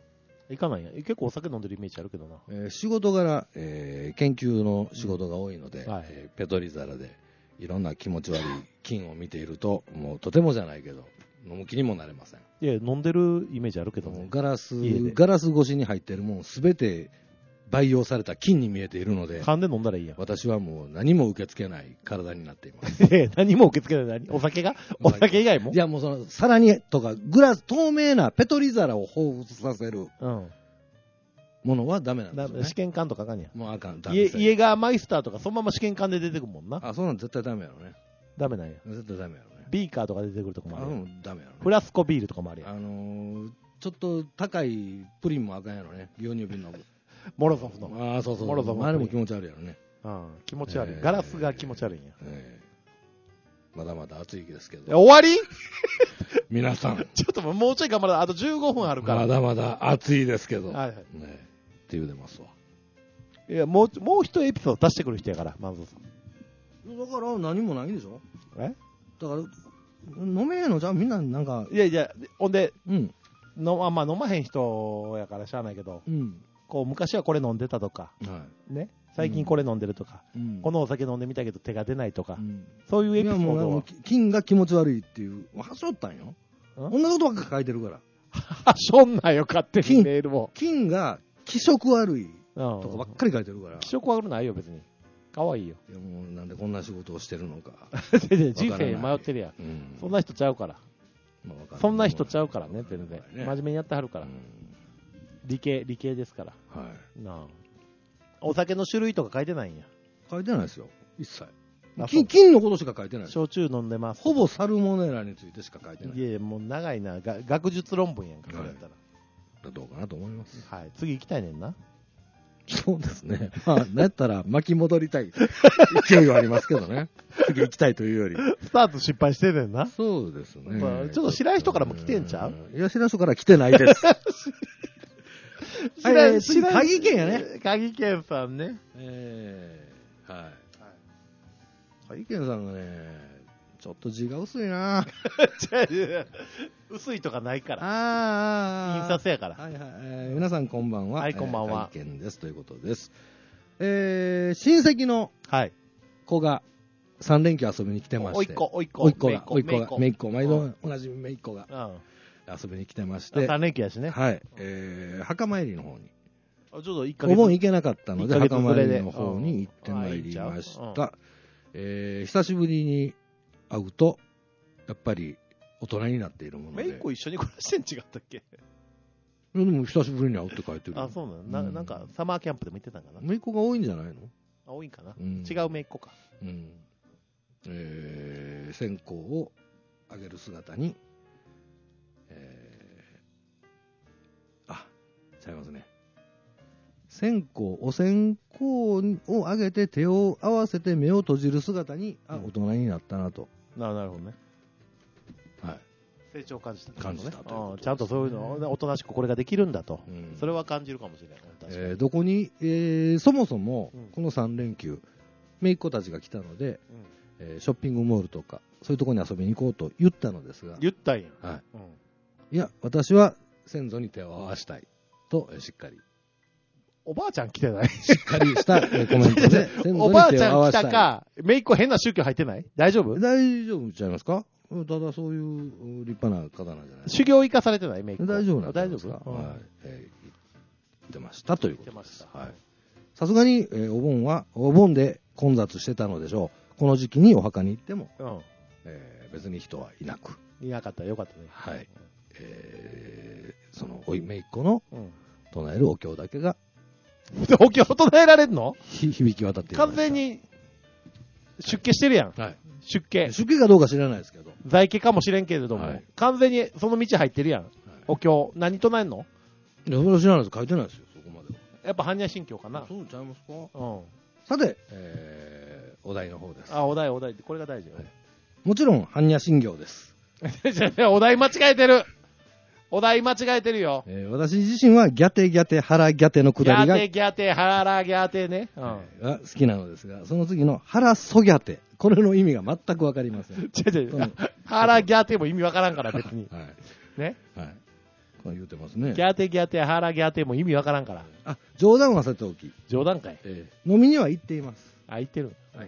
B: 行かないんや。結構お酒飲んでるイメージあるけどな。
A: 仕事柄、研究の仕事が多いので、
B: はい
A: ペトリ皿でいろんな気持ち悪い菌を見ていると、もうとてもじゃないけど、飲む気にもなれません。
B: いや、飲んでるイメージあるけどね。
A: ガラス越しに入っているもんすべて培養された菌に見えているので、
B: 缶で飲んだらいいやん。
A: 私はもう何も受け付けない体になっています。
B: 何も受け付けない。お酒がお酒以外も
A: いや、もうその、皿にとか、グラス、透明なペトリ皿を彷彿させるものはダメなんですよね。
B: 試験管とかあかんやん。
A: もうあかん。
B: イエガーマイスターとかそのまま試験管で出てくるもんな。
A: あ、そうなん絶対ダメやろね。
B: ダメなんや。
A: 絶対ダメやろね。
B: ビーカーとか出てくるとこもあるやん。
A: ダメやろね。
B: フラスコビールとかもあるやん。
A: ちょっと高いプリンもあかんやろね。牛乳瓶の。
B: モロゾフの。
A: ああ、そうそう。
B: モロゾフの。
A: あれも気持ち悪いやろね。
B: 気持ち悪い。ガラスが気持ち悪いんや。
A: まだまだ暑いですけど。
B: 終わり
A: 皆さん。
B: ちょっともうちょい頑張る。あと15分あるから。
A: まだまだ暑いですけど。
B: はいはい。
A: って言うてますわ。
B: いや、もう一エピソード出してくる人やから、まずさん。
A: だから何もないでしょ。
B: だ
A: から、飲めへんのじゃみんななんか。
B: いや、ほんで、まあ飲まへん人やからしゃあないけど、こう昔はこれ飲んでたとか、ね、最近これ飲んでるとか、このお酒飲んでみたけど手が出ないとか、そういうエピソードは。
A: 菌が気持ち悪いっていう、はしょったんよ。こんなことばっか書いてるから。
B: はしょんなよ、勝手にメールも。
A: 菌が気色悪いとかばっかり書いてるから。
B: 気色悪ないよ、別に。かわいいよ。
A: いやもうなんでこんな仕事をしてるのか。
B: 人生迷ってるやん。そんな人ちゃうから。そんな人ちゃうからね、全然。真面目にやってはるから。理系ですから。
A: はい。
B: なあ。お酒の種類とか書いてないんや。
A: 書いてないですよ。一切。菌のことしか書いてない。
B: 焼酎飲んでます。
A: ほぼサルモネラについてしか書いてない。
B: いやもう長いな。学術論文やんか、それやったら。
A: どうかなと思います。
B: はい。次行きたいねんな。
A: そうですね。まあ、なんやったら巻き戻りたい勢いはありますけどね。次行きたいというより。
B: スタート失敗してんねんな。
A: そうですね。
B: まあ、ちょっと知らん人からも来てんちゃう？
A: いや、知らん人から来てないです。次、鍵券やね。
B: 鍵券さんね。
A: はい。鍵券さんがね、ちょっと字が薄いな。
B: 薄いとかないから。印刷やから。
A: はいはい。皆さんこんばんは。
B: はい、こんばんは。
A: 鍵券ですということです。親戚の子が3連休遊びに来てまして。
B: おいっ子が。
A: めいっ子。毎度同じめいっ子が遊びに来てまして。
B: 3連休やしね。
A: はい。墓参りの方に。
B: ちょっと1ヶ月。
A: お盆行けなかったので、墓参りの方に行ってまいりました。久しぶりに会うと、やっぱり大人になっているもので。
B: めいっ子一緒に暮らしてん違ったっけ？
A: でも久しぶりに会うって書いてる。
B: あ、そうなの？なんかサマーキャンプでも行ってたんかな。
A: めいっ子が多いんじゃないの？
B: 多いんかな。違うめいっ子か。
A: 線香をあげる姿に、ちゃいますね。お線香をあげて手を合わせて目を閉じる姿に、大人になったなと。
B: なるほどね。
A: はい。
B: 成長を感じた。
A: 感じたと。
B: ちゃんとそういうの、おとなしくこれができるんだと。それは感じるかもしれない。
A: どこに、そもそも、この3連休、めいっ子たちが来たので、ショッピングモールとか、そういうところに遊びに行こうと言ったのですが。
B: 言ったんや。
A: はい。いや、私は先祖に手を合わしたい。と、しっかり。
B: おばあちゃん来てない？
A: しっかりしたコメントで、
B: おばあちゃん来たか、めいっ子変な宗教入ってない？大丈夫？
A: 大丈夫ちゃいますか？ただそういう立派な方なんじゃない？
B: 修行生かされてない？めいっ子。大
A: 丈夫なんですか？はい。言ってましたということです。はい。さすがに、お盆で混雑してたのでしょう。この時期にお墓に行っても、別に人はいなく。
B: いなかったらよかったね。
A: はい。その、めいっ子の唱えるお経だけが、
B: お経唱えられんの？
A: 響き渡っている。
B: 完全に出家してるやん。
A: はい。
B: 出家
A: かどうか知らないですけど。
B: 在家かもしれんけれども、完全にその道入ってるやん。お経。何唱えんの？
A: いや、それは知らないです。書いてないですよ、そこまでは。
B: やっぱ般若心経かな。
A: そうちゃいますか？さて、お題の方です。
B: お題。これが大事よ。
A: もちろん、般若心経です。
B: お題間違えてる。お題間違えてるよ。
A: 私自身はギャテギャテ腹ギャテのくだりが
B: ギャテ腹ギャテね、
A: が好きなのですが、その次の腹ソギャテ、これの意味が全くわかりません。
B: 腹ギャテも意味わからんから別に。
A: はい。
B: ね。
A: はい。 言うてますね。
B: ギャーテギャーテ、腹ギャーテも意味わからんから。
A: あ、冗談はさておき。
B: 冗談かい。
A: 飲みには行っています。
B: あ、行ってる。
A: はい。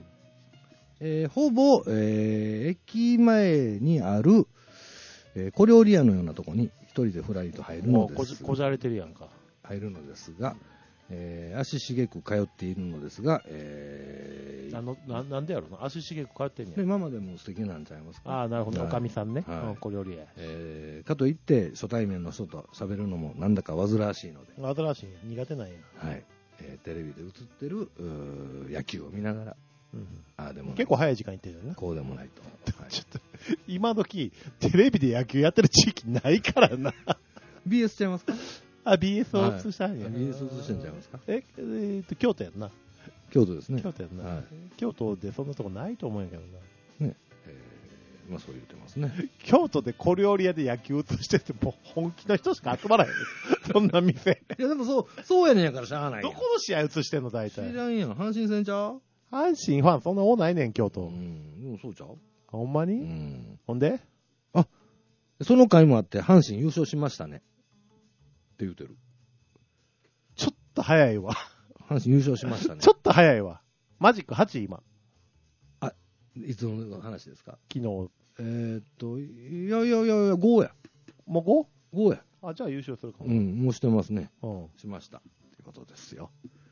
A: ほぼ、駅前にある、小料理屋のようなとこに一人でフライと入るのです。
B: こじゃれてるやんか。
A: 入るのですが、足しげく通っているのですが、
B: なんでやろうな、足しげく通ってんねん。
A: 今までも素敵なんちゃいますか。
B: ああ、なるほど、おかみさんね、
A: はい、
B: 小料理屋。
A: かといって、初対面の人と喋るのもなんだか煩わしいので。
B: 煩わしい、苦手なんや。
A: はい。テレビで映ってる野球を見ながら、でも
B: 結構早い時間行ってるよね。
A: こうでもないと。
B: はい、ちょっと、今時、テレビで野球やってる地域ないからな。
A: BS ちゃいますか。
B: BS を映したんや。
A: BS 映してんちゃいますか。
B: 京都やんな。
A: 京都ですね。
B: 京都やんな。京都でそんなとこないと思うんやけどな。
A: ね。まあそう言ってますね。
B: 京都で小料理屋で野球映してても本気の人しか集まらへん。そんな店。
A: いやでもそうやねんやからしゃあない。
B: どこの試合映してんの大体。
A: 知らんやん。阪神戦ちゃう？
B: 阪神ファンそんな多ないねん京都。
A: でもそうちゃう？
B: ほんまに？ほんで？
A: その回もあって阪神優勝しましたね。って言うてる。
B: ちょっと早いわ。
A: 阪神優勝しましたね。
B: ちょっと早いわ。マジック8今。
A: いつの話ですか？
B: 昨日。
A: いや、5や。
B: もう 5？
A: 5や。
B: あ、じゃあ優勝するかも。
A: もうしてますね。しました。ってことですよ。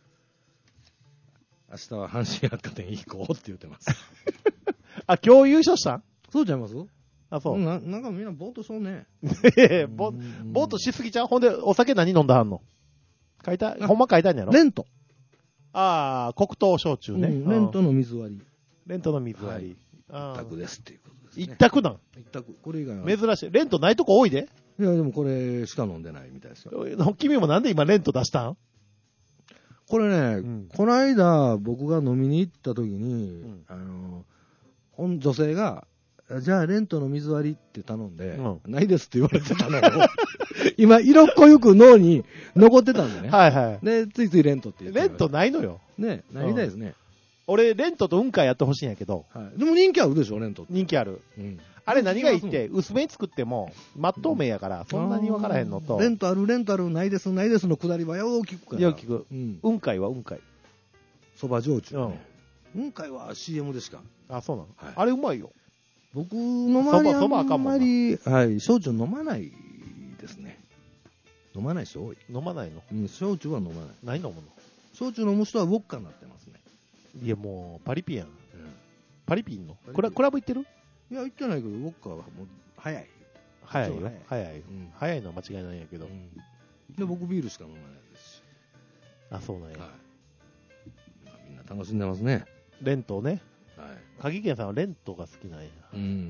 A: 明日は阪神百貨店行こうって言ってます。
B: あ、今日優勝したん？
A: そうちゃいます？
B: あ、そう。
A: なんかみんなぼーっとそうね。
B: ぼーっとしすぎちゃう？ほんで、お酒何飲んだはんの？書いた？ほんま書いたんやろ？
A: レント。
B: ああ、黒糖焼酎ね。
A: レントの水割り。
B: レントの水割り。
A: 一択ですっていうことですね。
B: 一択なん？
A: 一択。これ以外
B: は。珍しい。レントないとこ多いで。
A: いや、でもこれしか飲んでないみたいですよ。
B: 君もなんで今レント出したん？
A: これね、この間僕が飲みに行った時に、女性が、じゃあレントの水割りって頼んで、ないですって言われてたのを、今色っこよく脳に残ってたんでね。
B: はいはい。
A: で、ついついレントって言って。
B: レントないのよ。
A: ね、ないみたいですね。
B: 俺、レントと雲海やってほしいんやけど。
A: でも人気あるでしょ、レントって。
B: 人気ある。あれ何がいいって、薄めに作っても、真っ透明やから、そんなに分からへんのと。
A: レントある、ないですのくだりはよう聞くから。
B: よく聞く。雲海は雲海。
A: そば焼酎。雲海は CM でしか。
B: あ、そうなの？あれうまいよ。
A: 僕の周りはあんまり、焼酎飲まないですね。飲まない人多い。
B: 飲まないの？
A: 焼酎は飲まない。
B: 何飲むの？
A: 焼酎飲む人はウォッカになってますね。
B: いやもう、パリピやん。パリピんの？クラブ行ってる？
A: いや、行ってないけど、ウォッカはもう、早い。
B: 早いよ。早いのは間違いないんやけど。
A: で、僕ビールしか飲まないですし。
B: あ、そうなんや。
A: みんな楽しんでますね。
B: レントね。鍵健さんはレントが好きなんや。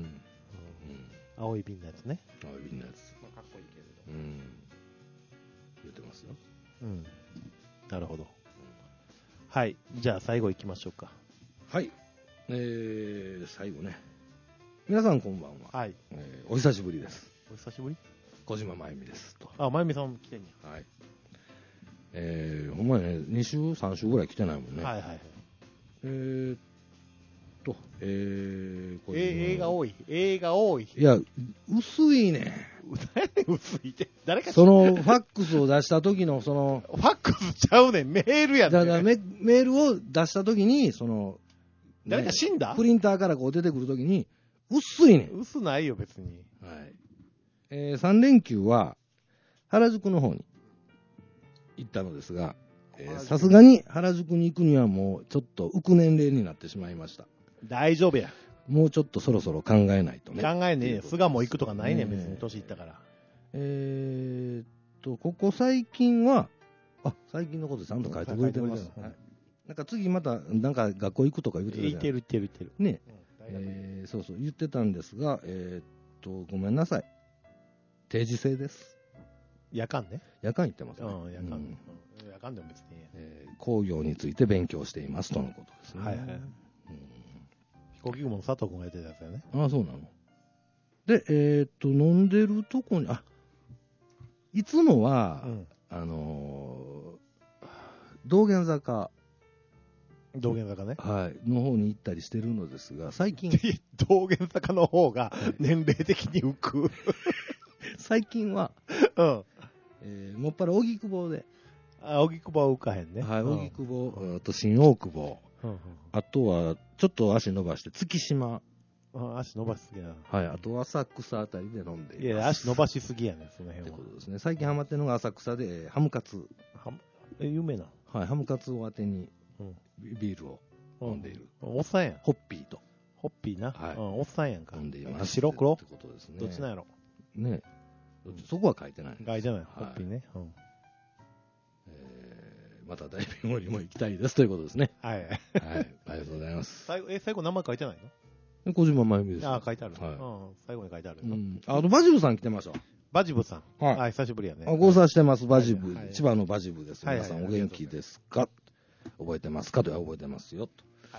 B: 青い瓶のやつね。
A: 青い瓶のやつ。
B: かっこいいけれど。
A: 言ってますよ。
B: なるほど。はい。じゃあ最後行きましょうか。
A: はい。最後ね。皆さんこんばんは。
B: はい。
A: お久しぶりです。
B: お久しぶり？
A: 小島真由美ですと。
B: あ、真由美さんも来てんね
A: や。はい。ほんまにね、2週、3週ぐらい来てないもんね。
B: はいはいはい。映画多い。映画多い。
A: いや、薄いね。
B: 薄いって。誰か
A: その、ファックスを出した時の、その、
B: ファックスちゃうねん。メールやんねん。
A: だからメールを出した時に、その、
B: 誰か死んだ？
A: プリンターからこう出てくる時に、薄いねん。
B: 薄ないよ、別に。
A: はい。3連休は、原宿の方に行ったのですが、さすがに原宿に行くにはもうちょっと浮く年齢になってしまいました。
B: 大丈夫や。
A: もうちょっとそろそろ考えないとね。
B: 考えねえ。菅も行くとかないねん、別に。年いったから。
A: ここ最近は、最近のことちゃんと書いてくれてます。なんか次また、なんか学校行くとか言ってたじゃん。
B: 言ってる。
A: ね。そうそう、言ってたんですが、ごめんなさい。定時制です。
B: 夜間ね。
A: 夜間行ってますね。
B: 夜間。夜間でも別に。
A: 工業について勉強していますとのことですね。
B: はいはい。飛行機雲の佐藤君がやってたやつだよね。
A: あ、そうなの。で、飲んでるとこに、いつもは、道玄坂。
B: 道玄坂ね。
A: はい。の方に行ったりしてるのですが、最近。
B: 道玄坂の方が年齢的に浮く。
A: 最近は、もっぱら荻窪で。
B: 荻窪は浮かへんね。
A: はい、荻窪、と新大久保。あとは、ちょっと足伸ばして、月島。
B: 足伸ばしすぎやな。
A: はい、あと浅草あたりで飲んでいます。
B: いや、足伸ばしすぎやね、その辺は。
A: ってことですね。最近ハマってるのが浅草で、ハムカツ。
B: 有名な。
A: はい、ハムカツを当てに、ビールを飲んでいる。
B: おっさんやん。
A: ホッピーと。
B: ホッピーな。
A: はい。
B: おっさんやんか。
A: 飲んでいます。
B: 白黒
A: ってことですね。
B: どっちなんやろ。
A: ね。そこは書いてない。
B: 書いてない。ホッピーね。
A: また大便よりも行きたいですということですね。
B: はい。
A: はい。ありがとうございます。
B: 最後名前書いてない
A: の？小島真由美です。
B: 書いてある。最後に書いてある。
A: あとバジブさん来てました。
B: バジブさん。
A: はい。
B: 久しぶりやね。
A: ご無沙汰してます。バジブ。千葉のバジブです。皆さんお元気ですか？覚えてますか？とは覚えてますよ。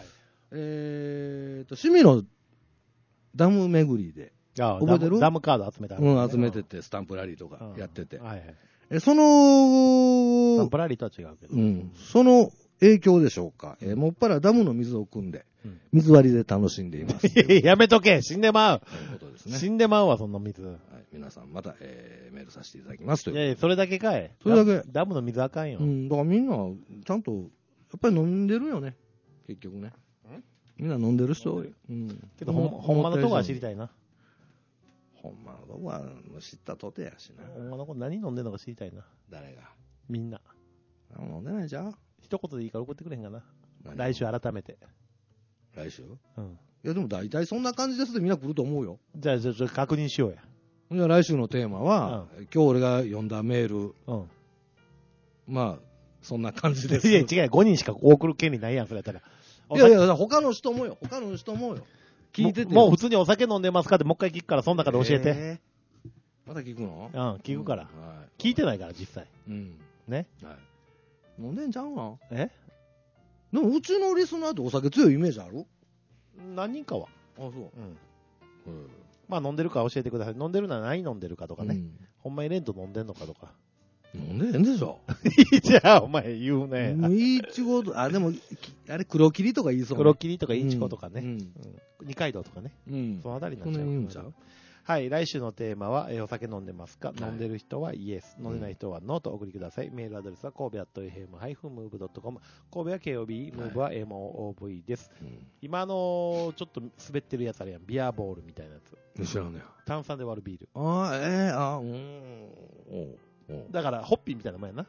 A: 趣味のダム巡りで。覚えてる？
B: ダムカード集めた。
A: 集めてて、スタンプラリーとかやってて。
B: はい。
A: その、
B: スタンプラリーとは違うけど。
A: その影響でしょうか。もっぱらダムの水を汲んで、水割りで楽しんでいます。
B: やめとけ、死んでまう。
A: ということですね。
B: 死んでまうわ、そんな水。はい、
A: 皆さんまた、メールさせていただきますという。
B: いや、それだけかい。
A: それだけ。
B: ダムの水あかんよ。
A: だからみんな、ちゃんと、やっぱり飲んでるよね。結局ね。みんな飲んでる人多い。
B: けど、ほんまのとこは知りたいな。
A: ほんまのとこは知ったとてやしな。
B: ほんまのとこ何飲んでんのか知りたいな。
A: 誰が？
B: みんな。
A: 飲んでないじゃん。
B: 一言でいいから送ってくれへんかな。来週改めて。
A: 来週？いやでも大体そんな感じですでみんな来ると思うよ。
B: じゃあ確認しようや。
A: じゃあ来週のテーマは、今日俺が読んだメール。まあ、そんな感じです。
B: いや違う、5人しか送る権利ないやん、それやったら。
A: いやいや、他の人もよ。聞いてて。
B: もう普通にお酒飲んでますかってもう一回聞くから、その中で教えて。
A: また聞くの？
B: 聞くから。聞いてないから、実際。ね。
A: 飲んでんちゃうの？
B: で
A: もうちのリスナーってお酒強いイメージある？
B: 何人かは。
A: そう。
B: まあ飲んでるか教えてください。飲んでるのは何飲んでるかとかね。ほんまにレント飲んでんのかとか。
A: 飲んでへんでしょ。
B: じゃあ、お前言うね。
A: いちごと、でも、あれ黒霧とか言いそう。
B: 黒霧とかいちごとかね。二階堂とかね。そのあたりになっちゃう。はい、来週のテーマは、お酒飲んでますか？飲んでる人はイエス、飲んでない人はノーとお送りください。メールアドレスは神戸@fm-move.com。神戸は KOB、ムーブは MOV です。今ちょっと滑ってるやつあるやん。ビアボールみたいなやつ。
A: 知らんねや。
B: 炭酸で割るビール。だから、ホッピーみたいなもんやな。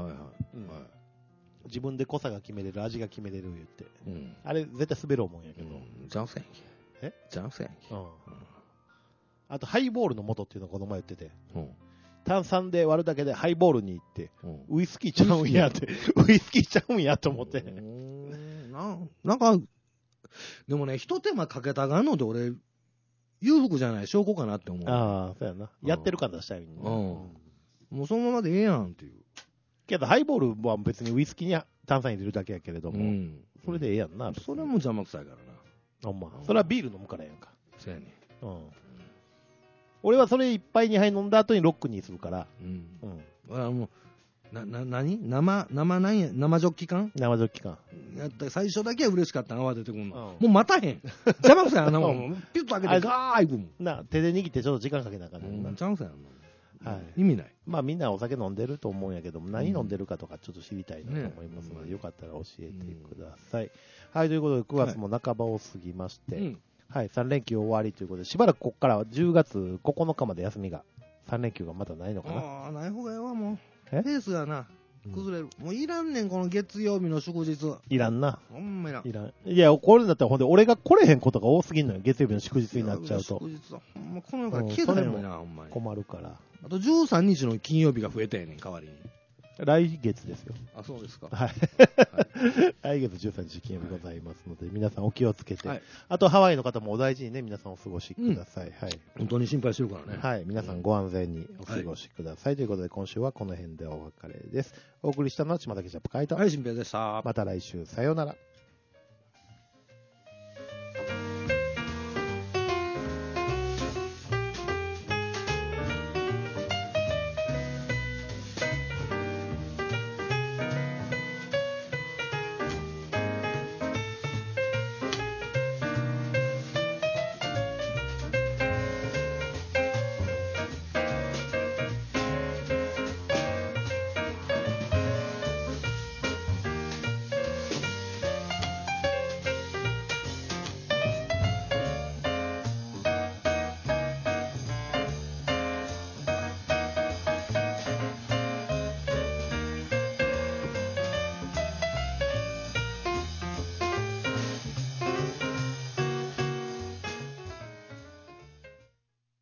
B: 自分で濃さが決めれる、味が決めれる言って。あれ、絶対滑るもんやけど。
A: ジャンセンジャンセン
B: あと、ハイボールの素っていうのをこの前言ってて。炭酸で割るだけでハイボールに行って、ウイスキーちゃうんやって、ウイスキーちゃうんやと思って。
A: なんか、でもね、一手間かけたがんので俺、裕福じゃない証拠かなって思う。
B: そうやな。やってる感出したいみんな。
A: もうそのままでええやんっていう。
B: けど、ハイボールは別にウイスキーに炭酸入れるだけやけれども、それでええやんな。
A: それも邪魔くさいからな。
B: ほんま。それはビール飲むからやんか。
A: そうやね。
B: 俺はそれ一杯2杯飲んだ後にロックにするから。
A: もう、何生ジョッキ缶
B: 生ジョッキ缶。
A: 最初だけは嬉しかった泡出てくるの。もう待たへん。邪魔くさいあんなもん。ピュッと開けてガーいくもん。
B: 手で握ってちょっと時間かけなあかんねんな。
A: 邪魔くさいあんな。意味ない。
B: まあみんなお酒飲んでると思うんやけども、何飲んでるかとかちょっと知りたいなと思いますので、よかったら教えてください。はい、ということで9月も半ばを過ぎまして、はい、3連休終わりということで、しばらくここからは10月9日まで休みが、3連休がまだないのかな。
A: ない方がええわ、もう。ペースがな、崩れる。もういらんねん、この月曜日の祝日。
B: いらんな。
A: ほんまいらん。
B: いらん。いや、これだったらほんで、俺が来れへんことが多すぎんのよ、月曜日の祝日になっちゃうと。
A: 祝日は、ほんまこの世から消えたらいいな、ほんまに。
B: 困るから。
A: あと13日の金曜日が増えたやねん、代わりに。
B: 来月ですよ。
A: そうですか。
B: はい。来月13日金曜日ございますので、皆さんお気をつけて。あと、ハワイの方もお大事にね、皆さんお過ごしください。はい。
A: 本当に心配してるからね。
B: はい。皆さんご安全にお過ごしください。ということで、今週はこの辺でお別れです。お送りしたのは島崎ジャップカイト。
A: はい、新平でした。
B: また来週、さようなら。